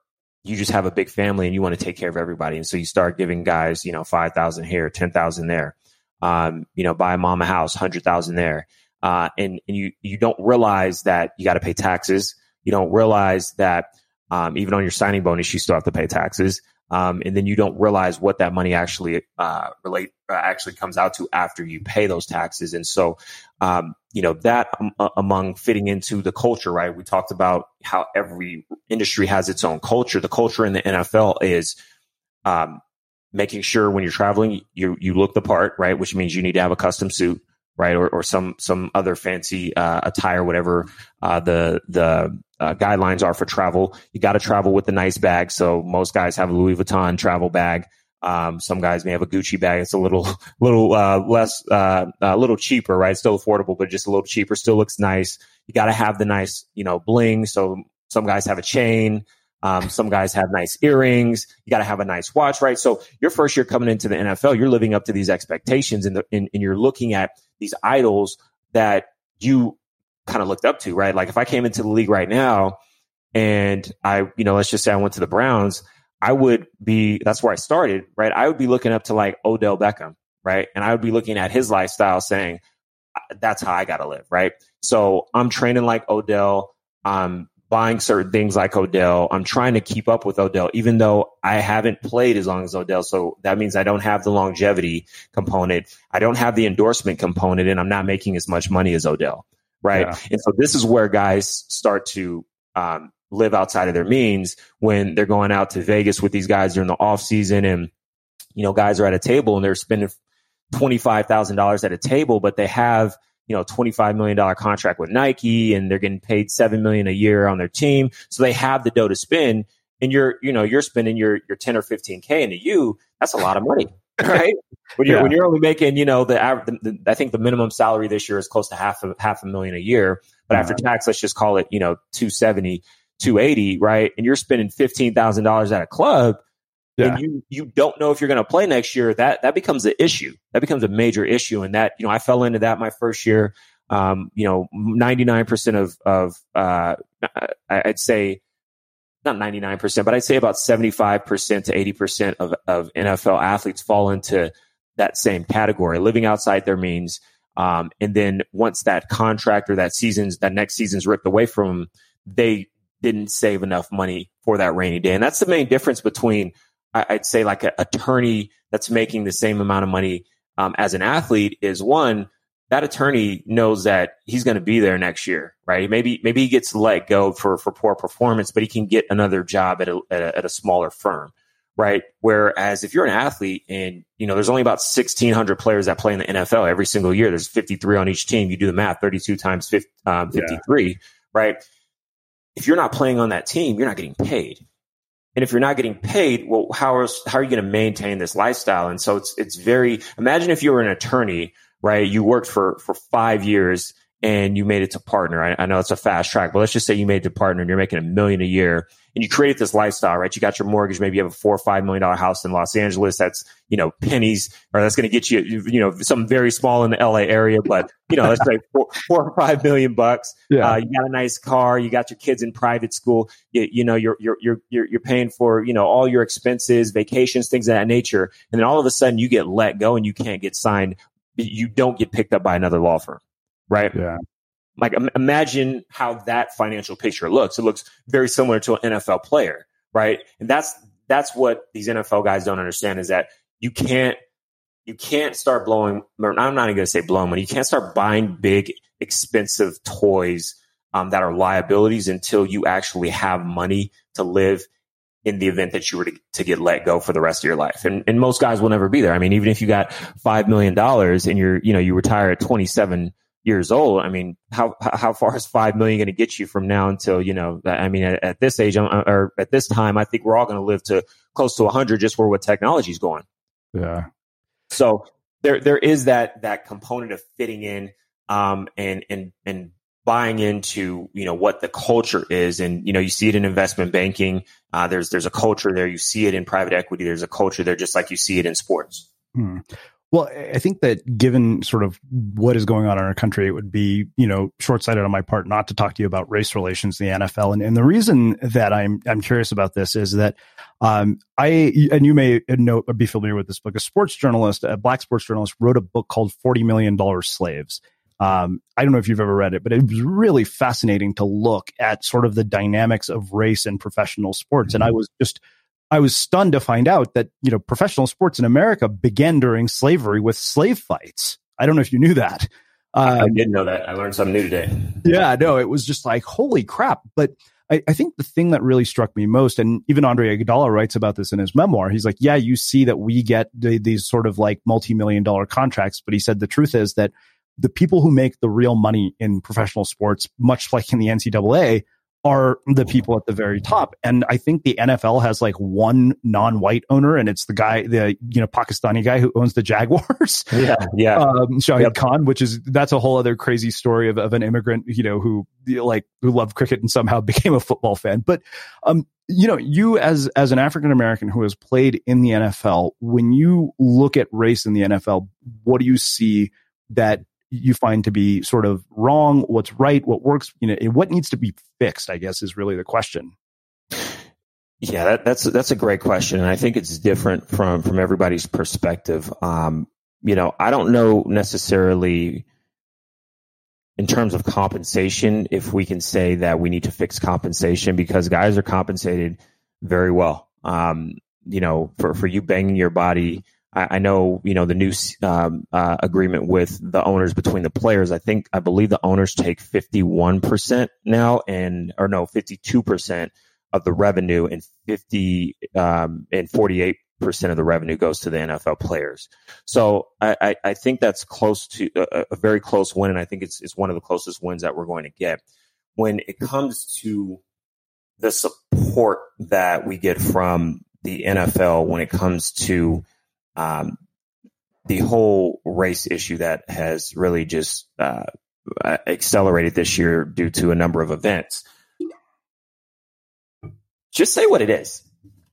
you just have a big family and you want to take care of everybody. And so you start giving guys, you know, five thousand here, ten thousand there, um, you know, buy mom a house, one hundred thousand there. Uh, and, and you, you don't realize that you got to pay taxes. You don't realize that um, even on your signing bonus, you still have to pay taxes. Um, and then you don't realize what that money actually uh, relate uh, actually comes out to after you pay those taxes. And so, um, you know, that um, among fitting into the culture, right? We talked about how every industry has its own culture. The culture in the N F L is um, making sure when you're traveling, you you look the part, right? Which means you need to have a custom suit, right? Or, or some some other fancy uh, attire, whatever uh, the the uh, guidelines are for travel. You got to travel with a nice bag. So most guys have a Louis Vuitton travel bag. Um, some guys may have a Gucci bag. It's a little little uh, less, uh, a little cheaper, right? Still affordable, but just a little cheaper. Still looks nice. You got to have the nice, you know, bling. So some guys have a chain. Um, some guys have nice earrings. You got to have a nice watch, right? So your first year coming into the N F L, you're living up to these expectations, and, the, and, and you're looking at these idols that you kind of looked up to, right? Like if I came into the league right now and I, you know, let's just say I went to the Browns, I would be, that's where I started, right? I would be looking up to like Odell Beckham, right? And I would be looking at his lifestyle saying, that's how I got to live, right? So I'm training like Odell. I'm buying certain things like Odell. I'm trying to keep up with Odell, even though I haven't played as long as Odell. So that means I don't have the longevity component. I don't have the endorsement component, and I'm not making as much money as Odell, right? Yeah. And so this is where guys start to um, live outside of their means when they're going out to Vegas with these guys during the off season, and you know, guys are at a table and they're spending twenty-five thousand dollars at a table, but they have, you know, twenty-five million dollars contract with Nike, and they're getting paid seven million dollars a year on their team. So they have the dough to spend, and you're, you know, you're spending your, your ten or fifteen K into you. That's a lot of money, right? When you're, yeah. when you're only making, you know, the, the, the, I think the minimum salary this year is close to half of half a million a year, but mm-hmm. after tax, let's just call it, you know, two seventy, two eighty, right? And you're spending fifteen thousand dollars at a club. Yeah. And you, you don't know if you're going to play next year. That, that becomes an issue. That becomes a major issue. And that, you know, I fell into that my first year. Um, you know, ninety-nine percent of, of, uh, I'd say not ninety-nine percent, but I'd say about seventy-five percent to eighty percent of, of N F L athletes fall into that same category, living outside their means. Um, and then once that contract or that season's, that next season's ripped away from them, they didn't save enough money for that rainy day. And that's the main difference between, I'd say, like an attorney that's making the same amount of money um, as an athlete is one, that attorney knows that he's going to be there next year, right? Maybe maybe he gets let go for, for poor performance, but he can get another job at a, at a at a smaller firm, right? Whereas if you're an athlete and, you know, there's only about sixteen hundred players that play in the N F L every single year. There's fifty-three on each team. You do the math, thirty-two times fifty, um, fifty-three, yeah. right? If you're not playing on that team, you're not getting paid. And if you're not getting paid, well, how are, how are you going to maintain this lifestyle? And so it's, it's very, imagine if you were an attorney, right? You worked for, for five years and you made it to partner. I, I know it's a fast track, but let's just say you made it to partner and you're making a million a year and you created this lifestyle, right? You got your mortgage. Maybe you have a four or five million dollar house in Los Angeles. That's, you know, pennies, or that's going to get you, you know, something very small in the L A area, but you know, let's say four, four or five million bucks. Yeah. Uh, you got a nice car. You got your kids in private school. You, you know, you're, you're, you're, you're, you're paying for, you know, all your expenses, vacations, things of that nature. And then all of a sudden you get let go and you can't get signed. You don't get picked up by another law firm, right? Yeah. Like, imagine how that financial picture looks. It looks very similar to an N F L player, right? And that's that's what these N F L guys don't understand, is that you can't you can't start blowing. I'm not even going to say blowing money. You can't start buying big, expensive toys um, that are liabilities until you actually have money to live in the event that you were to, to get let go for the rest of your life. And and most guys will never be there. I mean, even if you got five million dollars and you're you know you retire at twenty-seven years old, I mean, how how far is five million going to get you from now until, you know, I mean, at, at this age or at this time, I think we're all going to live to close to a hundred just where what technology is going. Yeah. So there there is that that component of fitting in um, and and and buying into, you know, what the culture is. And, you know, you see it in investment banking. Uh, there's there's a culture there. You see it in private equity. There's a culture there, just like you see it in sports. Hmm. Well, I think that given sort of what is going on in our country, it would be, you know, short-sighted on my part not to talk to you about race relations in the N F L. And, and the reason that I'm I'm curious about this is that um, I, and you may know, be familiar with this book, a sports journalist, a black sports journalist wrote a book called forty million dollars Slaves. Um, I don't know if you've ever read it, but it was really fascinating to look at sort of the dynamics of race in professional sports. Mm-hmm. And I was just I was stunned to find out that, you know, professional sports in America began during slavery with slave fights. I don't know if you knew that. Um, I didn't know that. I learned something new today. Yeah, no, it was just like, holy crap. But I, I think the thing that really struck me most, and even Andre Iguodala writes about this in his memoir, he's like, yeah, you see that we get the, these sort of like multi-million dollar contracts. But he said the truth is that the people who make the real money in professional sports, much like in the N C double A, are the people at the very top. And I think the N F L has like one non-white owner, and it's the guy, the, you know, Pakistani guy who owns the Jaguars. Yeah. Yeah. Um, Shahid yep. Khan, which is, that's a whole other crazy story of, of an immigrant, you know, who like, who loved cricket and somehow became a football fan. But, um, you know, you as, as an African-American who has played in the N F L, when you look at race in the N F L, what do you see that you find to be sort of wrong? What's right? What works? You know, what needs to be fixed, I guess, is really the question. Yeah, that, that's that's a great question, and I think it's different from from everybody's perspective. Um, you know, I don't know necessarily in terms of compensation if we can say that we need to fix compensation, because guys are compensated very well. Um, you know, for for you banging your body. I know, you know, the new um, uh, agreement with the owners between the players. I think, I believe the owners take fifty-one percent now, and or no, fifty-two percent of the revenue, and fifty um, and forty-eight percent of the revenue goes to the N F L players. So I, I, I think that's close to a, a very close win, and I think it's it's one of the closest wins that we're going to get. When it comes to the support that we get from the N F L, when it comes to Um, the whole race issue that has really just uh, accelerated this year due to a number of events. Just say what it is.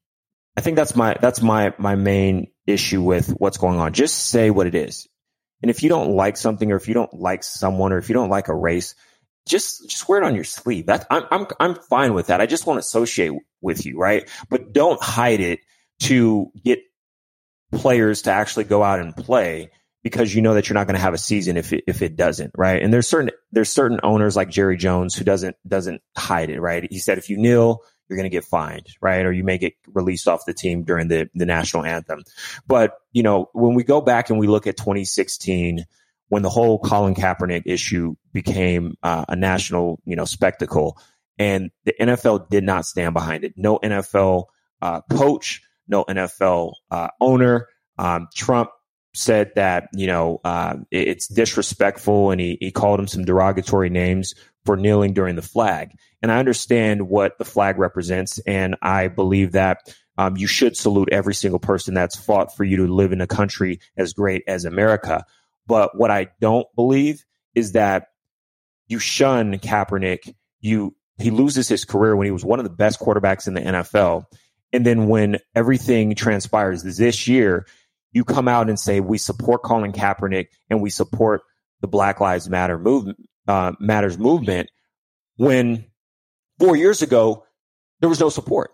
I think that's my that's my my main issue with what's going on. Just say what it is. And if you don't like something, or if you don't like someone, or if you don't like a race, just just wear it on your sleeve. That I'm I'm I'm fine with that. I just won't associate with you, right? But don't hide it to get players to actually go out and play, because you know that you're not going to have a season if it, if it doesn't, right? And there's certain there's certain owners like Jerry Jones who doesn't doesn't hide it, right? He said if you kneel, you're going to get fined, right? Or you may get released off the team during the the national anthem. But you know, when we go back and we look at twenty sixteen, when the whole Colin Kaepernick issue became uh, a national, you know, spectacle, and the N F L did not stand behind it. No N F L uh, coach. No N F L uh, owner. Um, Trump said that, you know, uh, it, it's disrespectful, and he, he called him some derogatory names for kneeling during the flag. And I understand what the flag represents, and I believe that um, you should salute every single person that's fought for you to live in a country as great as America. But what I don't believe is that you shun Kaepernick. You he loses his career when he was one of the best quarterbacks in the N F L. And then when everything transpires this year, you come out and say, we support Colin Kaepernick and we support the Black Lives Matter movement, uh, Matters movement, when four years ago, there was no support.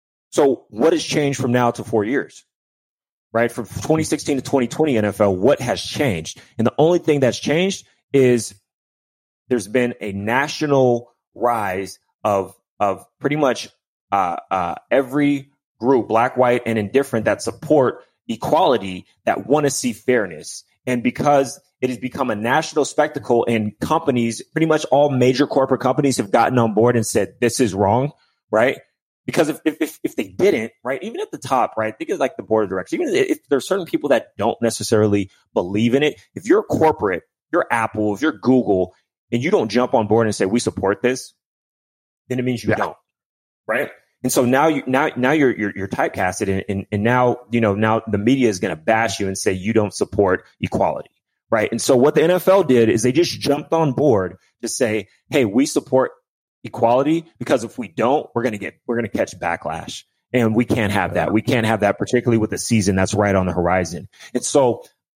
So what has changed from now to four years, right? From twenty sixteen to twenty twenty N F L, what has changed? And the only thing that's changed is there's been a national rise of, of pretty much Uh, uh, every group, black, white, and indifferent, that support equality, that want to see fairness. And because it has become a national spectacle, and companies, pretty much all major corporate companies, have gotten on board and said, this is wrong, right? Because if if if they didn't, right, even at the top, right, think of like the board of directors, even if there are certain people that don't necessarily believe in it, if you're corporate, you're Apple, if you're Google, and you don't jump on board and say, we support this, then it means you yeah. don't. Right. And so now you now now you're you're, you're typecasted, and, and and now you know now the media is going to bash you and say you don't support equality. Right. And so what the N F L did is they just jumped on board to say, hey, we support equality, because if we don't, we're going to get we're going to catch backlash, and we can't have that. We can't have that, particularly with the season that's right on the horizon. And so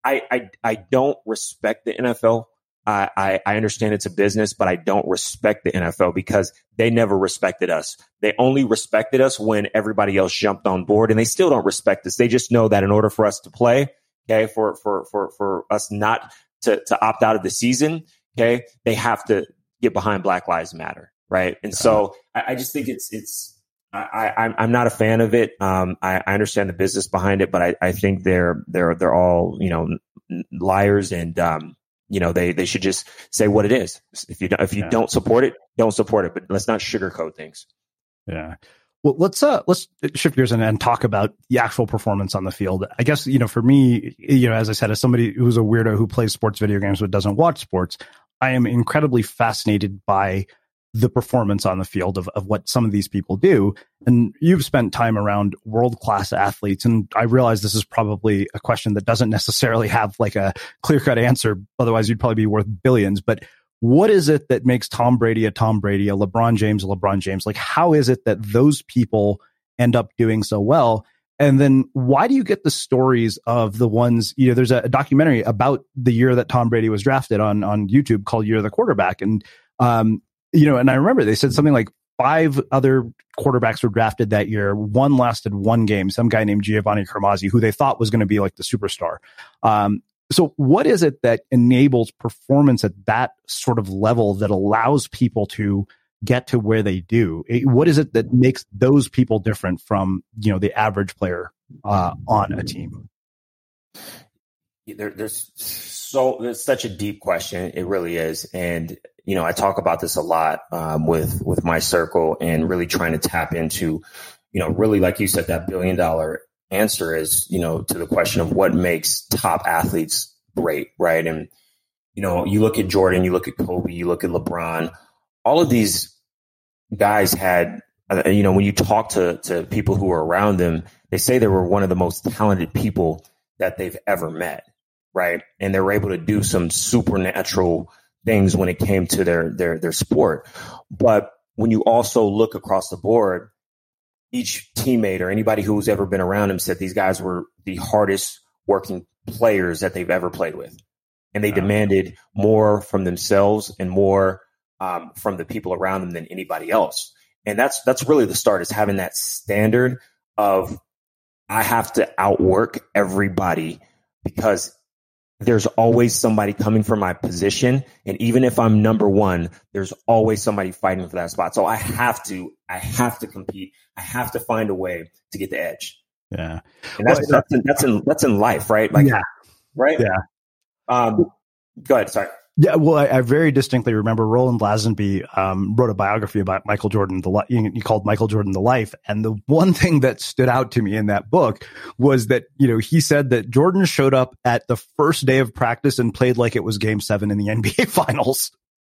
I, I, I don't respect the N F L. I, I, I understand it's a business, but I don't respect the N F L because they never respected us. They only respected us when everybody else jumped on board, and they still don't respect us. They just know that in order for us to play, okay, for, for, for, for us not to, to opt out of the season, okay, they have to get behind Black Lives Matter. Right. And so I, I just think it's, it's, I, I, I'm not a fan of it. Um, I, I understand the business behind it, but I, I think they're, they're, they're all, you know, liars, and, um, you know, they, they should just say what it is. If you don't, if you yeah. don't support it, don't support it, but let's not sugarcoat things. Yeah. Well, let's, uh, let's shift gears and, and talk about the actual performance on the field. I guess, you know, for me, you know, as I said, as somebody who's a weirdo who plays sports video games but doesn't watch sports, I am incredibly fascinated by the performance on the field of, of what some of these people do. And you've spent time around world-class athletes. And I realize this is probably a question that doesn't necessarily have like a clear-cut answer. Otherwise, you'd probably be worth billions. But what is it that makes Tom Brady a Tom Brady, a LeBron James, a LeBron James? Like, how is it that those people end up doing so well? And then why do you get the stories of the ones, you know, there's a, a documentary about the year that Tom Brady was drafted on, on YouTube called Year of the Quarterback. And, um, you know, and I remember they said something like five other quarterbacks were drafted that year. One lasted one game, some guy named Giovanni Carmazzi, who they thought was going to be like the superstar. Um, so what is it that enables performance at that sort of level that allows people to get to where they do? What is it that makes those people different from, you know, the average player uh, on a team? There, there's so there's such a deep question. It really is. And, you know, I talk about this a lot um, with with my circle, and really trying to tap into, you know, really, like you said, that billion dollar answer is, you know, to the question of what makes top athletes great. Right. And, you know, you look at Jordan, you look at Kobe, you look at LeBron, all of these guys had, uh, you know, when you talk to, to people who were around them, they say they were one of the most talented people that they've ever met. Right. And they were able to do some supernatural things when it came to their, their, their sport. But when you also look across the board, each teammate or anybody who's ever been around him said these guys were the hardest working players that they've ever played with. And they wow. demanded more from themselves and more um, from the people around them than anybody else. And that's, that's really the start, is having that standard of, I have to outwork everybody, because there's always somebody coming for my position. And even if I'm number one, there's always somebody fighting for that spot. So I have to, I have to compete. I have to find a way to get the edge. Yeah. And that's, well, that's, in, that's in, that's in life, right? Like, yeah. Right. Yeah. Um, go ahead. Sorry. Yeah, well, I, I very distinctly remember Roland Lazenby um, wrote a biography about Michael Jordan, the he called Michael Jordan the Life. And the one thing that stood out to me in that book was that, you know, he said that Jordan showed up at the first day of practice and played like it was game seven in the N B A finals.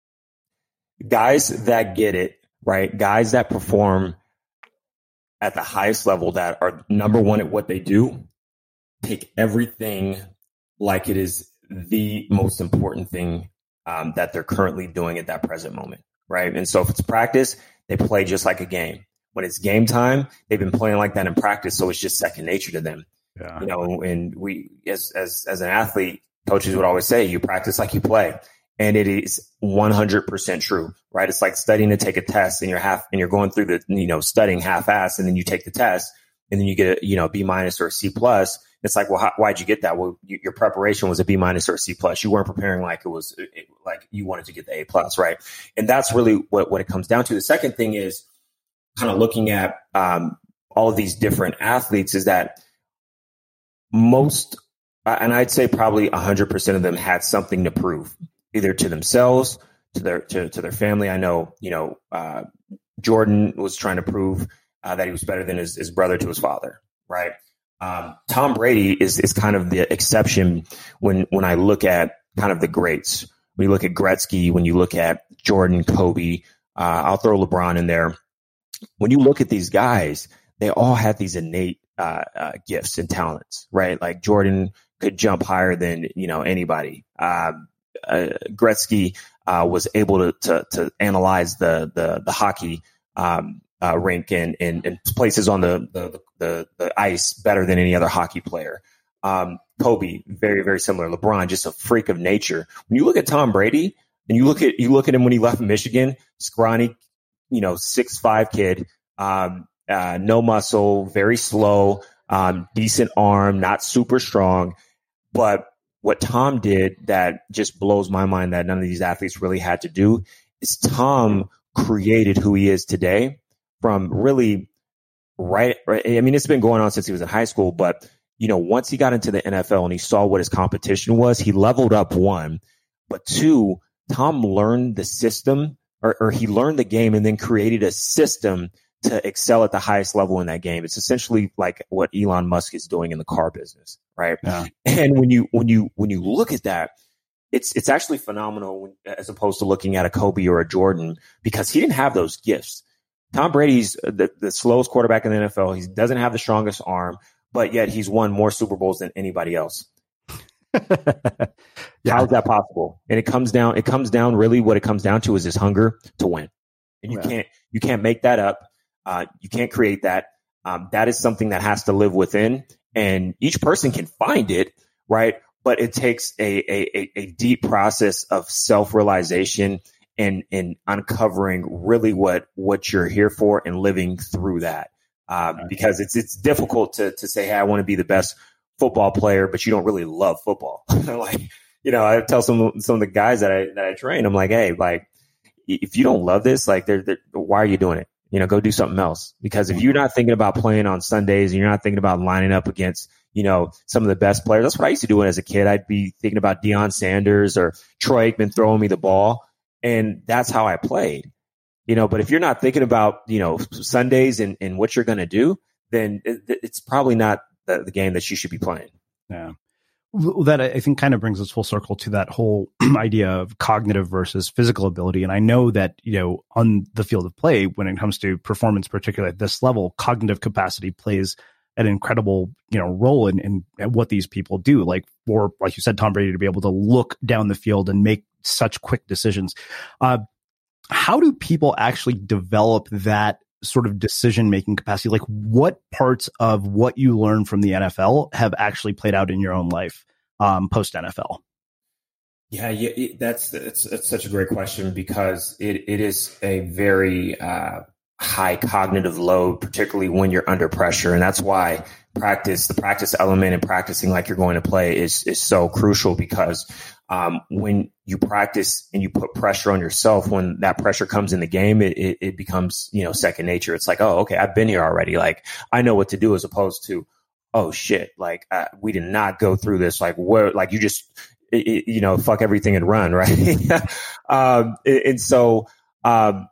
Guys that get it, right? Guys that perform at the highest level, that are number one at what they do, take everything like it is the most important thing Um, that they're currently doing at that present moment, right? And so if it's practice, they play just like a game. When it's game time, they've been playing like that in practice, so it's just second nature to them. Yeah. You know, and we, as as as an athlete, coaches would always say, you practice like you play, and it is one hundred percent true, right? It's like studying to take a test, and you're half, and you're going through the, you know, studying half-assed, and then you take the test, and then you get a, you know, B minus or a C plus. It's like, well, how, why'd you get that? Well, you, your preparation was a B minus or a C plus. You weren't preparing like it was it, like you wanted to get the A plus, right? And that's really what, what it comes down to. The second thing is kind of looking at um, all of these different athletes, is that most, and I'd say probably one hundred percent of them had something to prove, either to themselves, to their to, to their family. I know, you know, uh, Jordan was trying to prove uh, that he was better than his, his brother to his father, right? Um, Tom Brady is, is kind of the exception when, when I look at kind of the greats. When you look at Gretzky, when you look at Jordan, Kobe, uh, I'll throw LeBron in there. When you look at these guys, they all have these innate uh, uh, gifts and talents, right? Like Jordan could jump higher than, you know, anybody. Uh, uh, Gretzky uh, was able to, to to analyze the the the hockey um, uh, rink and, and and places on the the, the the ice better than any other hockey player. Um, Kobe, very, very similar. LeBron, just a freak of nature. When you look at Tom Brady and you look at, you look at him when he left Michigan, scrawny, you know, six five kid, um, uh, no muscle, very slow, um, decent arm, not super strong. But what Tom did that just blows my mind that none of these athletes really had to do is Tom created who he is today from really right, right. I mean, it's been going on since he was in high school, but you know, once he got into the N F L and he saw what his competition was, he leveled up, one, but two, Tom learned the system or, or he learned the game and then created a system to excel at the highest level in that game. It's essentially like what Elon Musk is doing in the car business, right? Yeah. And when you, when you, when you look at that, it's, it's actually phenomenal when, as opposed to looking at a Kobe or a Jordan, because he didn't have those gifts. Tom Brady's the, the slowest quarterback in the N F L. He doesn't have the strongest arm, but yet he's won more Super Bowls than anybody else. Yeah. How is that possible? And it comes down, it comes down really what it comes down to is his hunger to win. And you yeah. can't, you can't make that up. Uh, you can't create that. Um, that is something that has to live within, and each person can find it, right? But it takes a, a, a deep process of self-realization and, and uncovering really what, what you're here for and living through that. Um, okay. Because it's, it's difficult to, to say, hey, I want to be the best football player, but you don't really love football. Like, you know, I tell some, some of the guys that I, that I train, I'm like, hey, like, if you don't love this, like, they're, they're, why are you doing it? You know, go do something else. Because if you're not thinking about playing on Sundays and you're not thinking about lining up against, you know, some of the best players, that's what I used to do as a kid. I'd be thinking about Deion Sanders or Troy Aikman throwing me the ball. And that's how I played, you know, but if you're not thinking about, you know, Sundays and, and what you're going to do, then it, it's probably not the, the game that you should be playing. Yeah. That I think kind of brings us full circle to that whole idea of cognitive versus physical ability. And I know that, you know, on the field of play, when it comes to performance, particularly at this level, cognitive capacity plays an incredible, you know, role in, in what these people do. Like for, like you said, Tom Brady to be able to look down the field and make such quick decisions. Uh, how do people actually develop that sort of decision-making capacity? Like what parts of what you learn from the N F L have actually played out in your own life um, post N F L? Yeah, yeah, that's, it's, it's such a great question because it, it is a very uh, high cognitive load, particularly when you're under pressure. And that's why practice, the practice element and practicing like you're going to play is, is so crucial because um, when you practice and you put pressure on yourself, when that pressure comes in the game, it, it, it becomes, you know, second nature. It's like, oh, okay, I've been here already. Like I know what to do, as opposed to, oh shit, like uh, we did not go through this. Like where, like you just, it, you know, fuck everything and run. Right. um, and so, um,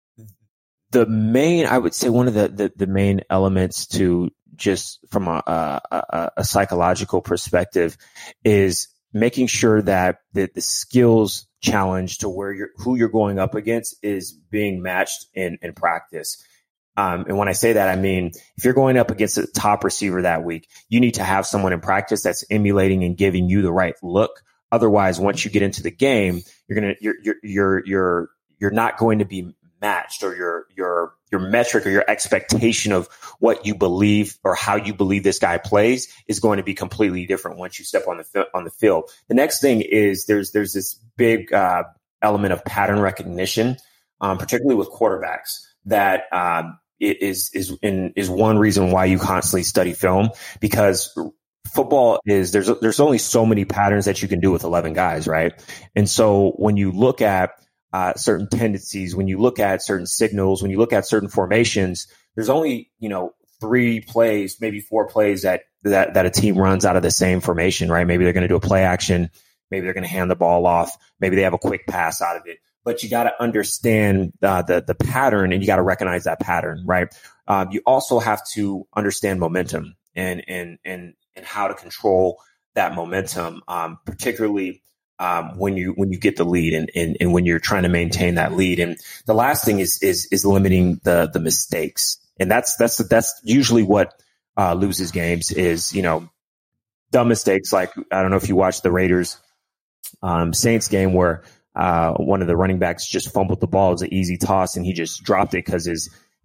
the main, I would say one of the, the, the main elements to just from a, a, a psychological perspective is making sure that the, the skills challenge to where you're, who you're going up against is being matched in, in practice. Um, and when I say that, I mean, if you're going up against a top receiver that week, you need to have someone in practice that's emulating and giving you the right look. Otherwise, once you get into the game, you're going to, you're, you're, you're, you're, you're not going to be matched, or your, your, your metric or your expectation of what you believe or how you believe this guy plays is going to be completely different once you step on the, on the field. The next thing is there's, there's this big, uh, element of pattern recognition, um, particularly with quarterbacks that, um, is, is, in, is one reason why you constantly study film, because football is, there's, there's only so many patterns that you can do with eleven guys. Right. And so when you look at, Uh, certain tendencies, when you look at certain signals, when you look at certain formations, there's only, you know, three plays, maybe four plays that, that, that a team runs out of the same formation, right? Maybe they're going to do a play action. Maybe they're going to hand the ball off. Maybe they have a quick pass out of it, but you got to understand uh, the, the pattern, and you got to recognize that pattern, right? Um, you also have to understand momentum and, and, and, and how to control that momentum, um, particularly Um, when you, when you get the lead and, and, and when you're trying to maintain that lead. And the last thing is, is, is limiting the, the mistakes. And that's, that's, that's usually what, uh, loses games is, you know, dumb mistakes. Like, I don't know if you watched the Raiders, um, Saints game where, uh, one of the running backs just fumbled the ball. It was an easy toss and he just dropped it because his,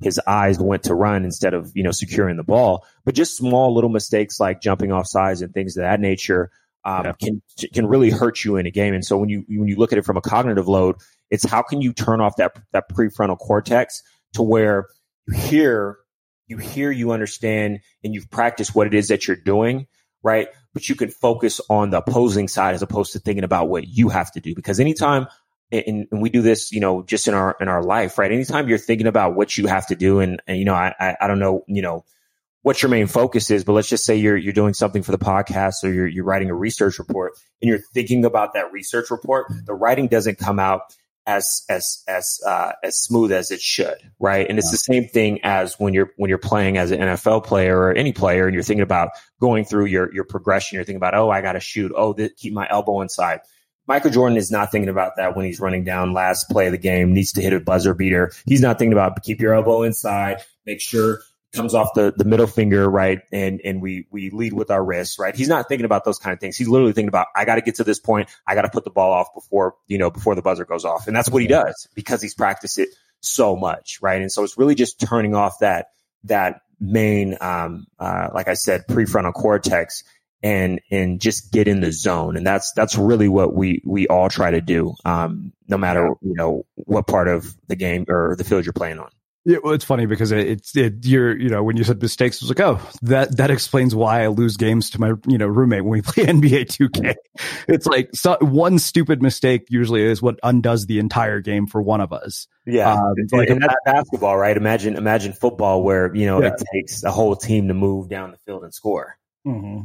his eyes went to run instead of, you know, securing the ball. But just small little mistakes like jumping off sides and things of that nature um, yeah. can can really hurt you in a game. And so when you when you look at it from a cognitive load, it's how can you turn off that that prefrontal cortex to where you hear you hear, you understand, and you've practiced what it is that you're doing, right? But you can focus on the opposing side as opposed to thinking about what you have to do. Because anytime, and, and we do this, you know, just in our in our life, right? Anytime you're thinking about what you have to do, and, and you know, I, I I don't know, you know, what your main focus is, but let's just say you're you're doing something for the podcast, or you're you're writing a research report, and you're thinking about that research report. The writing doesn't come out as as as uh, as smooth as it should, right? And it's yeah. the same thing as when you're when you're playing as an N F L player or any player, and you're thinking about going through your your progression. You're thinking about, oh, I got to shoot. Oh, th- keep my elbow inside. Michael Jordan is not thinking about that when he's running down last play of the game, needs to hit a buzzer beater. He's not thinking about keep your elbow inside, make sure comes off the, the middle finger, right? And and we we lead with our wrists, right? He's not thinking about those kind of things. He's literally thinking about, I got to get to this point. I got to put the ball off before, you know, before the buzzer goes off. And that's what he does because he's practiced it so much, right? And so it's really just turning off that that main, um, uh, like I said, prefrontal cortex and and just get in the zone. And that's that's really what we we all try to do, um, no matter, you know, what part of the game or the field you're playing on. Yeah, well, it's funny because it, it's it, you're you know when you said mistakes, it was like, oh, that that explains why I lose games to my you know roommate when we play N B A two K. It's like so, one stupid mistake usually is what undoes the entire game for one of us. Yeah, um, like, and that's basketball, right? Imagine imagine football where you know yeah. it takes a whole team to move down the field and score. Mm-hmm.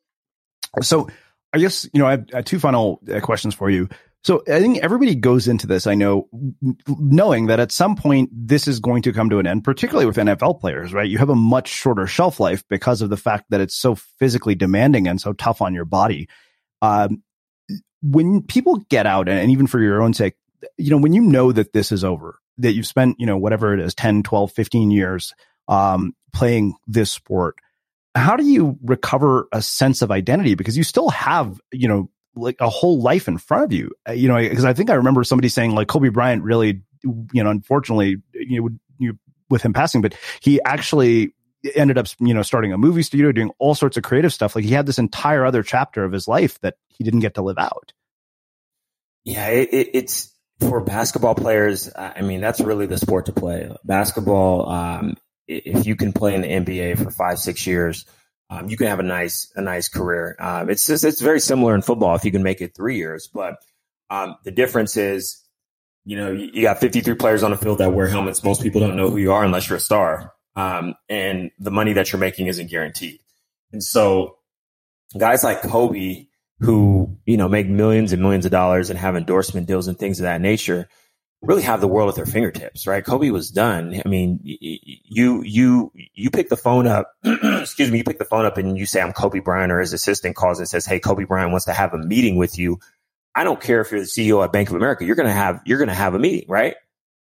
So I guess you know I have, I have two final uh, questions for you. So I think everybody goes into this, I know, knowing that at some point this is going to come to an end, particularly with N F L players, right? You have a much shorter shelf life because of the fact that it's so physically demanding and so tough on your body. Um, when people get out, and even for your own sake, you know, when you know that this is over, that you've spent, you know, whatever it is, ten, twelve, fifteen years um, playing this sport, how do you recover a sense of identity? Because you still have, you know, like a whole life in front of you, you know, because I think I remember somebody saying like Kobe Bryant really, you know, unfortunately, you know, you, with him passing, but he actually ended up, you know, starting a movie studio, doing all sorts of creative stuff. Like he had this entire other chapter of his life that he didn't get to live out. Yeah, it, it, it's for basketball players. I mean, that's really the sport to play. Basketball, um, if you can play in the N B A for five, six years, Um, you can have a nice, a nice career. Um, it's just, it's very similar in football if you can make it three years. But um, the difference is, you know, you, you got fifty-three players on the field that wear helmets. Most people don't know who you are unless you're a star. Um, and the money that you're making isn't guaranteed. And so guys like Kobe, who, you know, make millions and millions of dollars and have endorsement deals and things of that nature, really have the world at their fingertips, right? Kobe was done. I mean, you, you, you pick the phone up, excuse me, you pick the phone up and you say, I'm Kobe Bryant, or his assistant calls and says, hey, Kobe Bryant wants to have a meeting with you. I don't care if you're the C E O at Bank of America, you're going to have, you're going to have a meeting, right?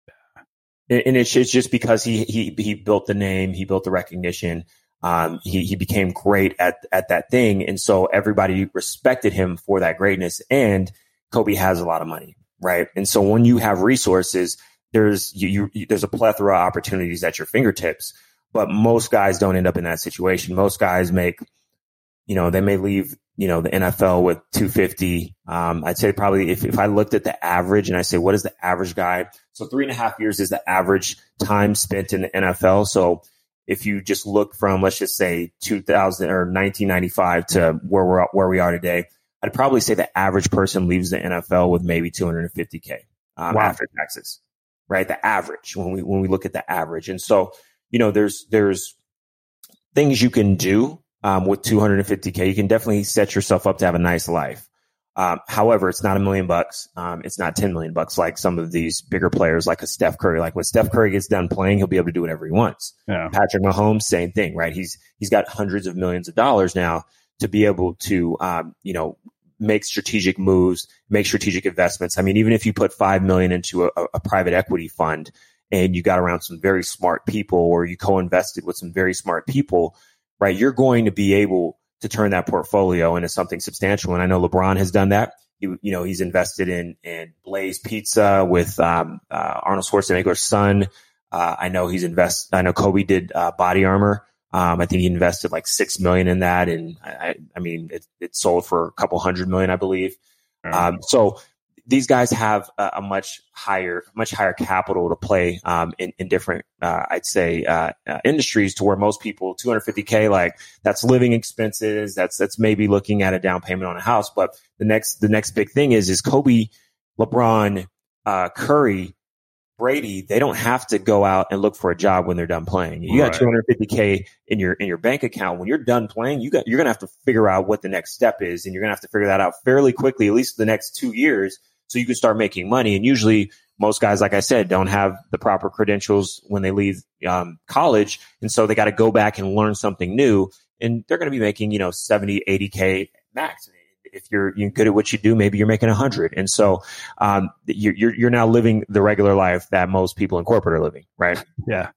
And it's just because he, he, he built the name, he built the recognition. Um, he, he became great at, at that thing. And so everybody respected him for that greatness. And Kobe has a lot of money. Right. And so when you have resources, there's you, you there's a plethora of opportunities at your fingertips. But most guys don't end up in that situation. Most guys make, you know, they may leave, you know, the N F L with two fifty. Um, I'd say probably if, if I looked at the average and I say, what is the average guy? So three and a half years is the average time spent in the N F L. So if you just look from, let's just say two thousand or nineteen ninety-five to where we're where we are today, I'd probably say the average person leaves the N F L with maybe two hundred fifty K um, wow. after taxes, right? The average when we when we look at the average, and so you know, there's there's things you can do um, with two hundred fifty K. You can definitely set yourself up to have a nice life. Um, however, it's not a million bucks. Um, it's not ten million bucks like some of these bigger players, like a Steph Curry. Like when Steph Curry gets done playing, he'll be able to do whatever he wants. Yeah. Patrick Mahomes, same thing, right? He's he's got hundreds of millions of dollars now to be able to, um, you know, make strategic moves, make strategic investments. I mean, even if you put five million into a, a private equity fund and you got around some very smart people, or you co-invested with some very smart people, right? You're going to be able to turn that portfolio into something substantial. And I know LeBron has done that. He, you know, he's invested in, in Blaze Pizza with, um, uh, Arnold Schwarzenegger's son. Uh, I know he's invest. I know Kobe did uh, Body Armor. Um, I think he invested like six million in that, and I, I mean, it, it sold for a couple hundred million, I believe. Um, so these guys have a, a much higher, much higher capital to play um, in, in different, uh, I'd say, uh, uh, industries, to where most people, two hundred fifty K, like that's living expenses. That's that's maybe looking at a down payment on a house. But the next, the next big thing is is Kobe, LeBron, uh, Curry, Brady, they don't have to go out and look for a job when they're done playing. You got right. two hundred fifty K in your in your bank account. When you're done playing, you got you're gonna have to figure out what the next step is, and you're gonna have to figure that out fairly quickly, at least the next two years, so you can start making money. And usually, most guys, like I said, don't have the proper credentials when they leave um, college, and so they got to go back and learn something new. And they're gonna be making, you know, seventy, eighty K max. If you're, you're good at what you do, maybe you're making a hundred. And so, um, you're, you're, you're now living the regular life that most people in corporate are living. Right. Yeah.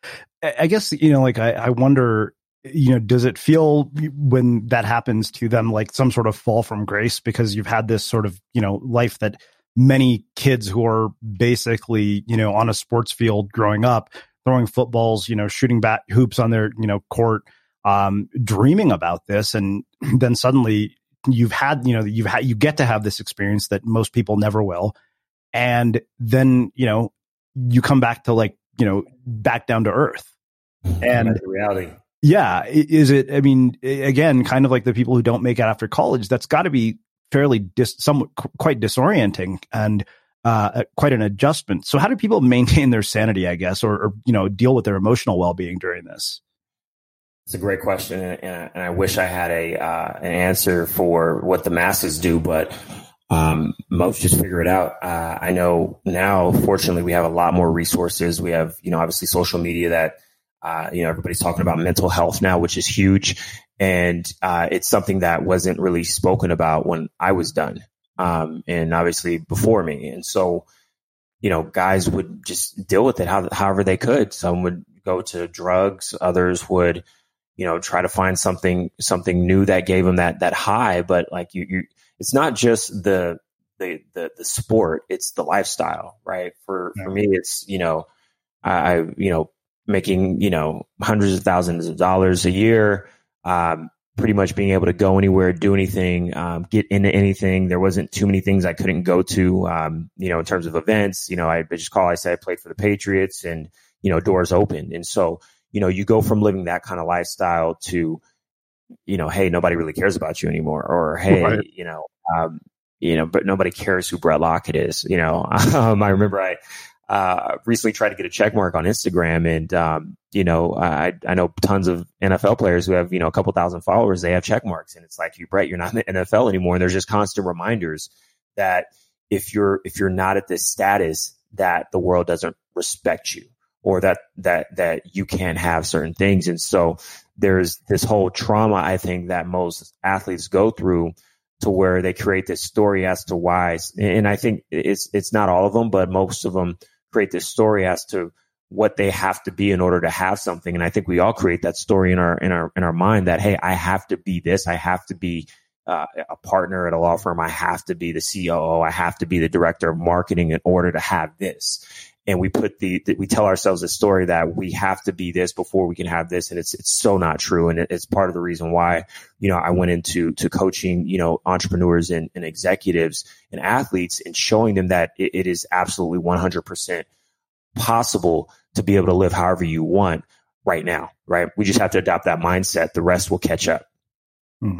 I guess, you know, like, I, I wonder, you know, does it feel when that happens to them, like some sort of fall from grace, because you've had this sort of, you know, life that many kids who are basically, you know, on a sports field growing up, throwing footballs, you know, shooting bat hoops on their, you know, court, um, dreaming about this. And then suddenly, you've had, you know, you've had, you get to have this experience that most people never will. And then, you know, you come back to like, you know, back down to earth. And that's the reality. Yeah. Is it, I mean, again, kind of like the people who don't make it after college, that's got to be fairly dis, somewhat quite disorienting and uh, quite an adjustment. So how do people maintain their sanity, I guess, or, or you know, deal with their emotional well-being during this? It's a great question, and, and I wish I had a uh, an answer for what the masses do, but um, most just figure it out. Uh, I know now, fortunately, we have a lot more resources. We have, you know, obviously social media that, uh, you know, everybody's talking about mental health now, which is huge, and uh, it's something that wasn't really spoken about when I was done, um, and obviously before me. And so, you know, guys would just deal with it how, however they could. Some would go to drugs, others would, you know, try to find something, something new that gave them that, that high. But like you, you, it's not just the, the, the, the sport, it's the lifestyle, right? For, yeah. for me, it's, you know, I, you know, making, you know, hundreds of thousands of dollars a year, um, pretty much being able to go anywhere, do anything, um, get into anything. There wasn't too many things I couldn't go to, um, you know, in terms of events. You know, I, I just call, I said I played for the Patriots, and, you know, doors opened. And so, you know, you go from living that kind of lifestyle to, you know, hey, nobody really cares about you anymore, or hey, right. you know, um, you know, but nobody cares who Brett Lockett is. You know, um, I remember I uh, recently tried to get a check mark on Instagram, and um, you know, I I know tons of N F L players who have, you know, a couple thousand followers. They have check marks, and it's like, you, Brett, you're not in the N F L anymore. And there's just constant reminders that if you're if you're not at this status, that the world doesn't respect you, or that, that, that you can't have certain things. And so there's this whole trauma, I think, that most athletes go through, to where they create this story as to why. And I think it's, it's not all of them, but most of them create this story as to what they have to be in order to have something. And I think we all create that story in our, in our, in our mind that, hey, I have to be this. I have to be uh, a partner at a law firm. I have to be the C O O. I have to be the director of marketing in order to have this. And we put the, the, we tell ourselves a story that we have to be this before we can have this. And it's, it's so not true. And it, it's part of the reason why, you know, I went into, to coaching, you know, entrepreneurs and, and executives and athletes, and showing them that it, it is absolutely one hundred percent possible to be able to live however you want right now. Right. We just have to adopt that mindset. The rest will catch up. Hmm.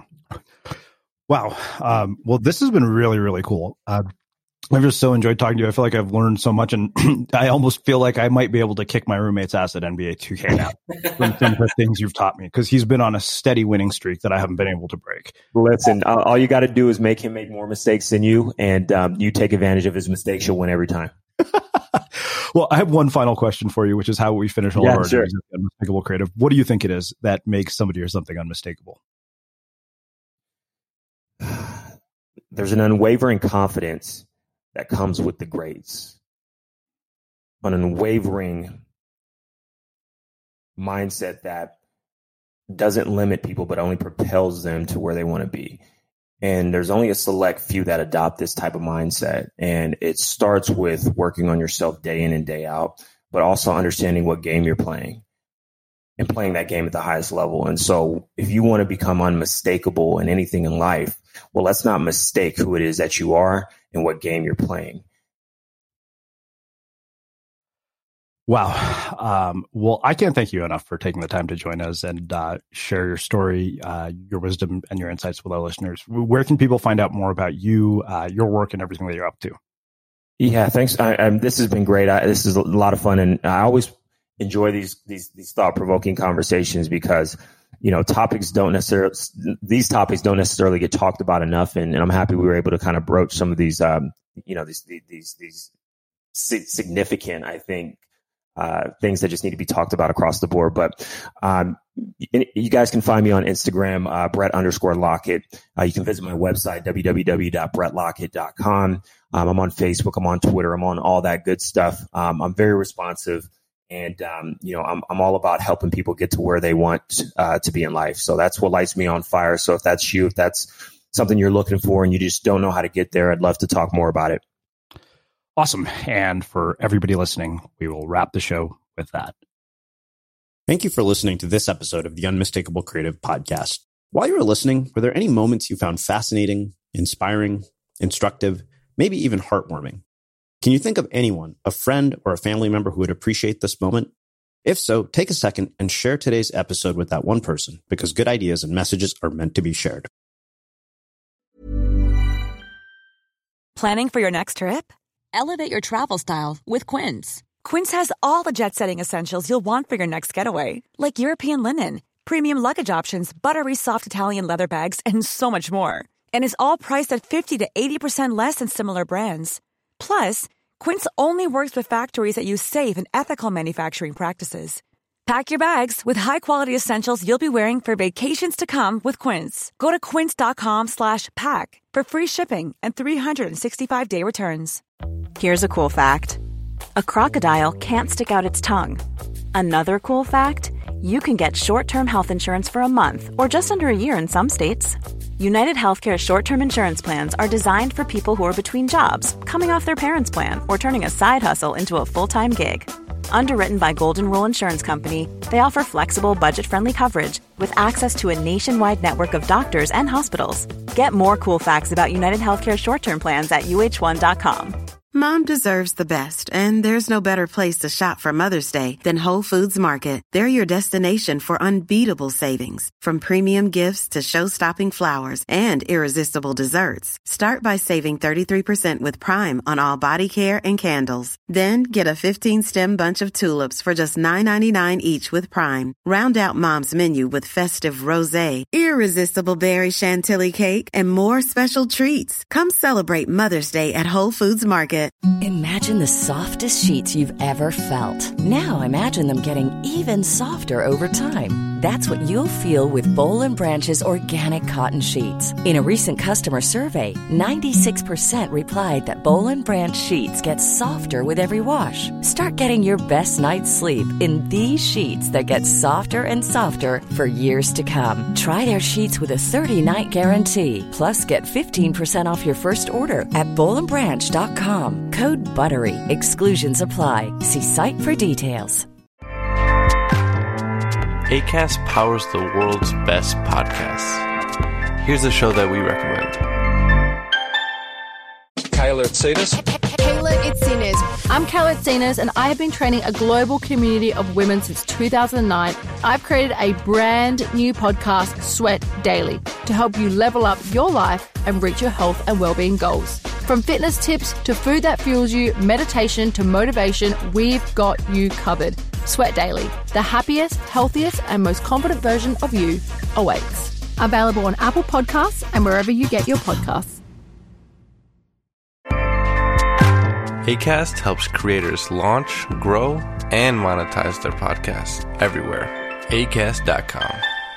Wow. Um, well, this has been really, really cool. Uh, I've just so enjoyed talking to you. I feel like I've learned so much, and I almost feel like I might be able to kick my roommate's ass at N B A two K now from the things you've taught me, because he's been on a steady winning streak that I haven't been able to break. Listen, uh, all you got to do is make him make more mistakes than you, and um, you take advantage of his mistakes. You'll win every time. Well, I have one final question for you, which is how we finish all yeah, of our sure. Unmistakable Creative. What do you think it is that makes somebody or something unmistakable? There's an unwavering confidence that comes with the grades, an unwavering mindset that doesn't limit people, but only propels them to where they want to be. And there's only a select few that adopt this type of mindset. And it starts with working on yourself day in and day out, but also understanding what game you're playing and playing that game at the highest level. And so if you want to become unmistakable in anything in life, well, let's not mistake who it is that you are and what game you're playing. Wow. Um, well, I can't thank you enough for taking the time to join us and uh, share your story, uh, your wisdom, and your insights with our listeners. Where can people find out more about you, uh, your work, and everything that you're up to? Yeah, thanks. I, I, this has been great. I, this is a lot of fun, and I always enjoy these these these thought provoking conversations because you know topics don't necessarily these topics don't necessarily get talked about enough, and, and I'm happy we were able to kind of broach some of these um, you know these these these significant, I think. Uh, things that just need to be talked about across the board. But um, you guys can find me on Instagram, uh, Brett underscore Lockett. Uh, you can visit my website, w w w dot brett lockett dot com. Um, I'm on Facebook. I'm on Twitter. I'm on all that good stuff. Um, I'm very responsive. And, um, you know, I'm, I'm all about helping people get to where they want uh, to be in life. So that's what lights me on fire. So if that's you, if that's something you're looking for and you just don't know how to get there, I'd love to talk more about it. Awesome. And for everybody listening, we will wrap the show with that. Thank you for listening to this episode of the Unmistakable Creative Podcast. While you were listening, were there any moments you found fascinating, inspiring, instructive, maybe even heartwarming? Can you think of anyone, a friend or a family member who would appreciate this moment? If so, take a second and share today's episode with that one person because good ideas and messages are meant to be shared. Planning for your next trip? Elevate your travel style with Quince. Quince has all the jet-setting essentials you'll want for your next getaway, like European linen, premium luggage options, buttery soft Italian leather bags, and so much more. And is all priced at fifty to eighty percent less than similar brands. Plus, Quince only works with factories that use safe and ethical manufacturing practices. Pack your bags with high-quality essentials you'll be wearing for vacations to come with Quince. Go to quince.com slash pack for free shipping and three sixty-five day returns. Here's a cool fact. A crocodile can't stick out its tongue. Another cool fact, you can get short-term health insurance for a month or just under a year in some states. United Healthcare short-term insurance plans are designed for people who are between jobs, coming off their parents' plan, or turning a side hustle into a full-time gig. Underwritten by Golden Rule Insurance Company, they offer flexible, budget-friendly coverage with access to a nationwide network of doctors and hospitals. Get more cool facts about United Healthcare short-term plans at u h one dot com. Mom deserves the best, and there's no better place to shop for Mother's Day than Whole Foods Market. They're your destination for unbeatable savings, from premium gifts to show-stopping flowers and irresistible desserts. Start by saving thirty-three percent with Prime on all body care and candles. Then get a fifteen-stem bunch of tulips for just nine ninety-nine each with Prime. Round out Mom's menu with festive rosé, irresistible berry chantilly cake, and more special treats. Come celebrate Mother's Day at Whole Foods Market. Imagine the softest sheets you've ever felt. Now imagine them getting even softer over time. That's what you'll feel with Boll and Branch's organic cotton sheets. In a recent customer survey, ninety-six percent replied that Boll and Branch sheets get softer with every wash. Start getting your best night's sleep in these sheets that get softer and softer for years to come. Try their sheets with a thirty-night guarantee. Plus, get fifteen percent off your first order at boll and branch dot com. Code BUTTERY. Exclusions apply. See site for details. Acast powers the world's best podcasts. Here's a show that we recommend. Kayla Itsinas. Kayla Itsinas. I'm Kayla Itsinas, and I have been training a global community of women since two thousand nine. I've created a brand new podcast, Sweat Daily, to help you level up your life and reach your health and well-being goals. From fitness tips to food that fuels you, meditation to motivation, we've got you covered. Sweat Daily, the happiest, healthiest, and most confident version of you awaits. Available on Apple Podcasts and wherever you get your podcasts. Acast helps creators launch, grow, and monetize their podcasts everywhere. acast dot com.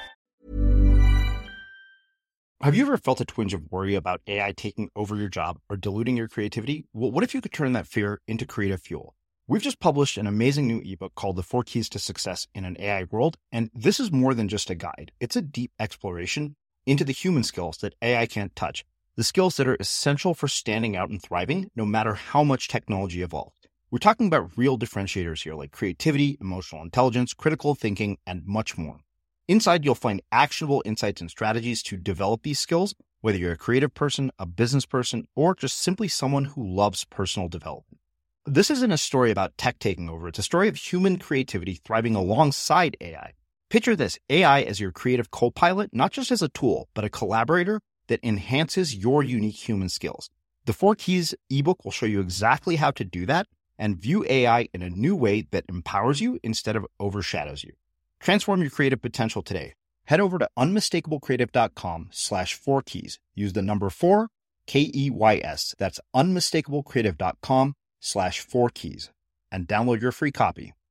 Have you ever felt a twinge of worry about A I taking over your job or diluting your creativity? Well, what if you could turn that fear into creative fuel? We've just published an amazing new ebook called The Four Keys to Success in an A I World, and this is more than just a guide. It's a deep exploration into the human skills that A I can't touch, the skills that are essential for standing out and thriving, no matter how much technology evolved. We're talking about real differentiators here like creativity, emotional intelligence, critical thinking, and much more. Inside, you'll find actionable insights and strategies to develop these skills, whether you're a creative person, a business person, or just simply someone who loves personal development. This isn't a story about tech taking over. It's a story of human creativity thriving alongside A I. Picture this, A I as your creative co-pilot, not just as a tool, but a collaborator that enhances your unique human skills. The Four Keys ebook will show you exactly how to do that and view A I in a new way that empowers you instead of overshadows you. Transform your creative potential today. Head over to unmistakablecreative.com slash four keys. Use the number four, K E Y S. That's unmistakablecreative.com slash four keys and download your free copy.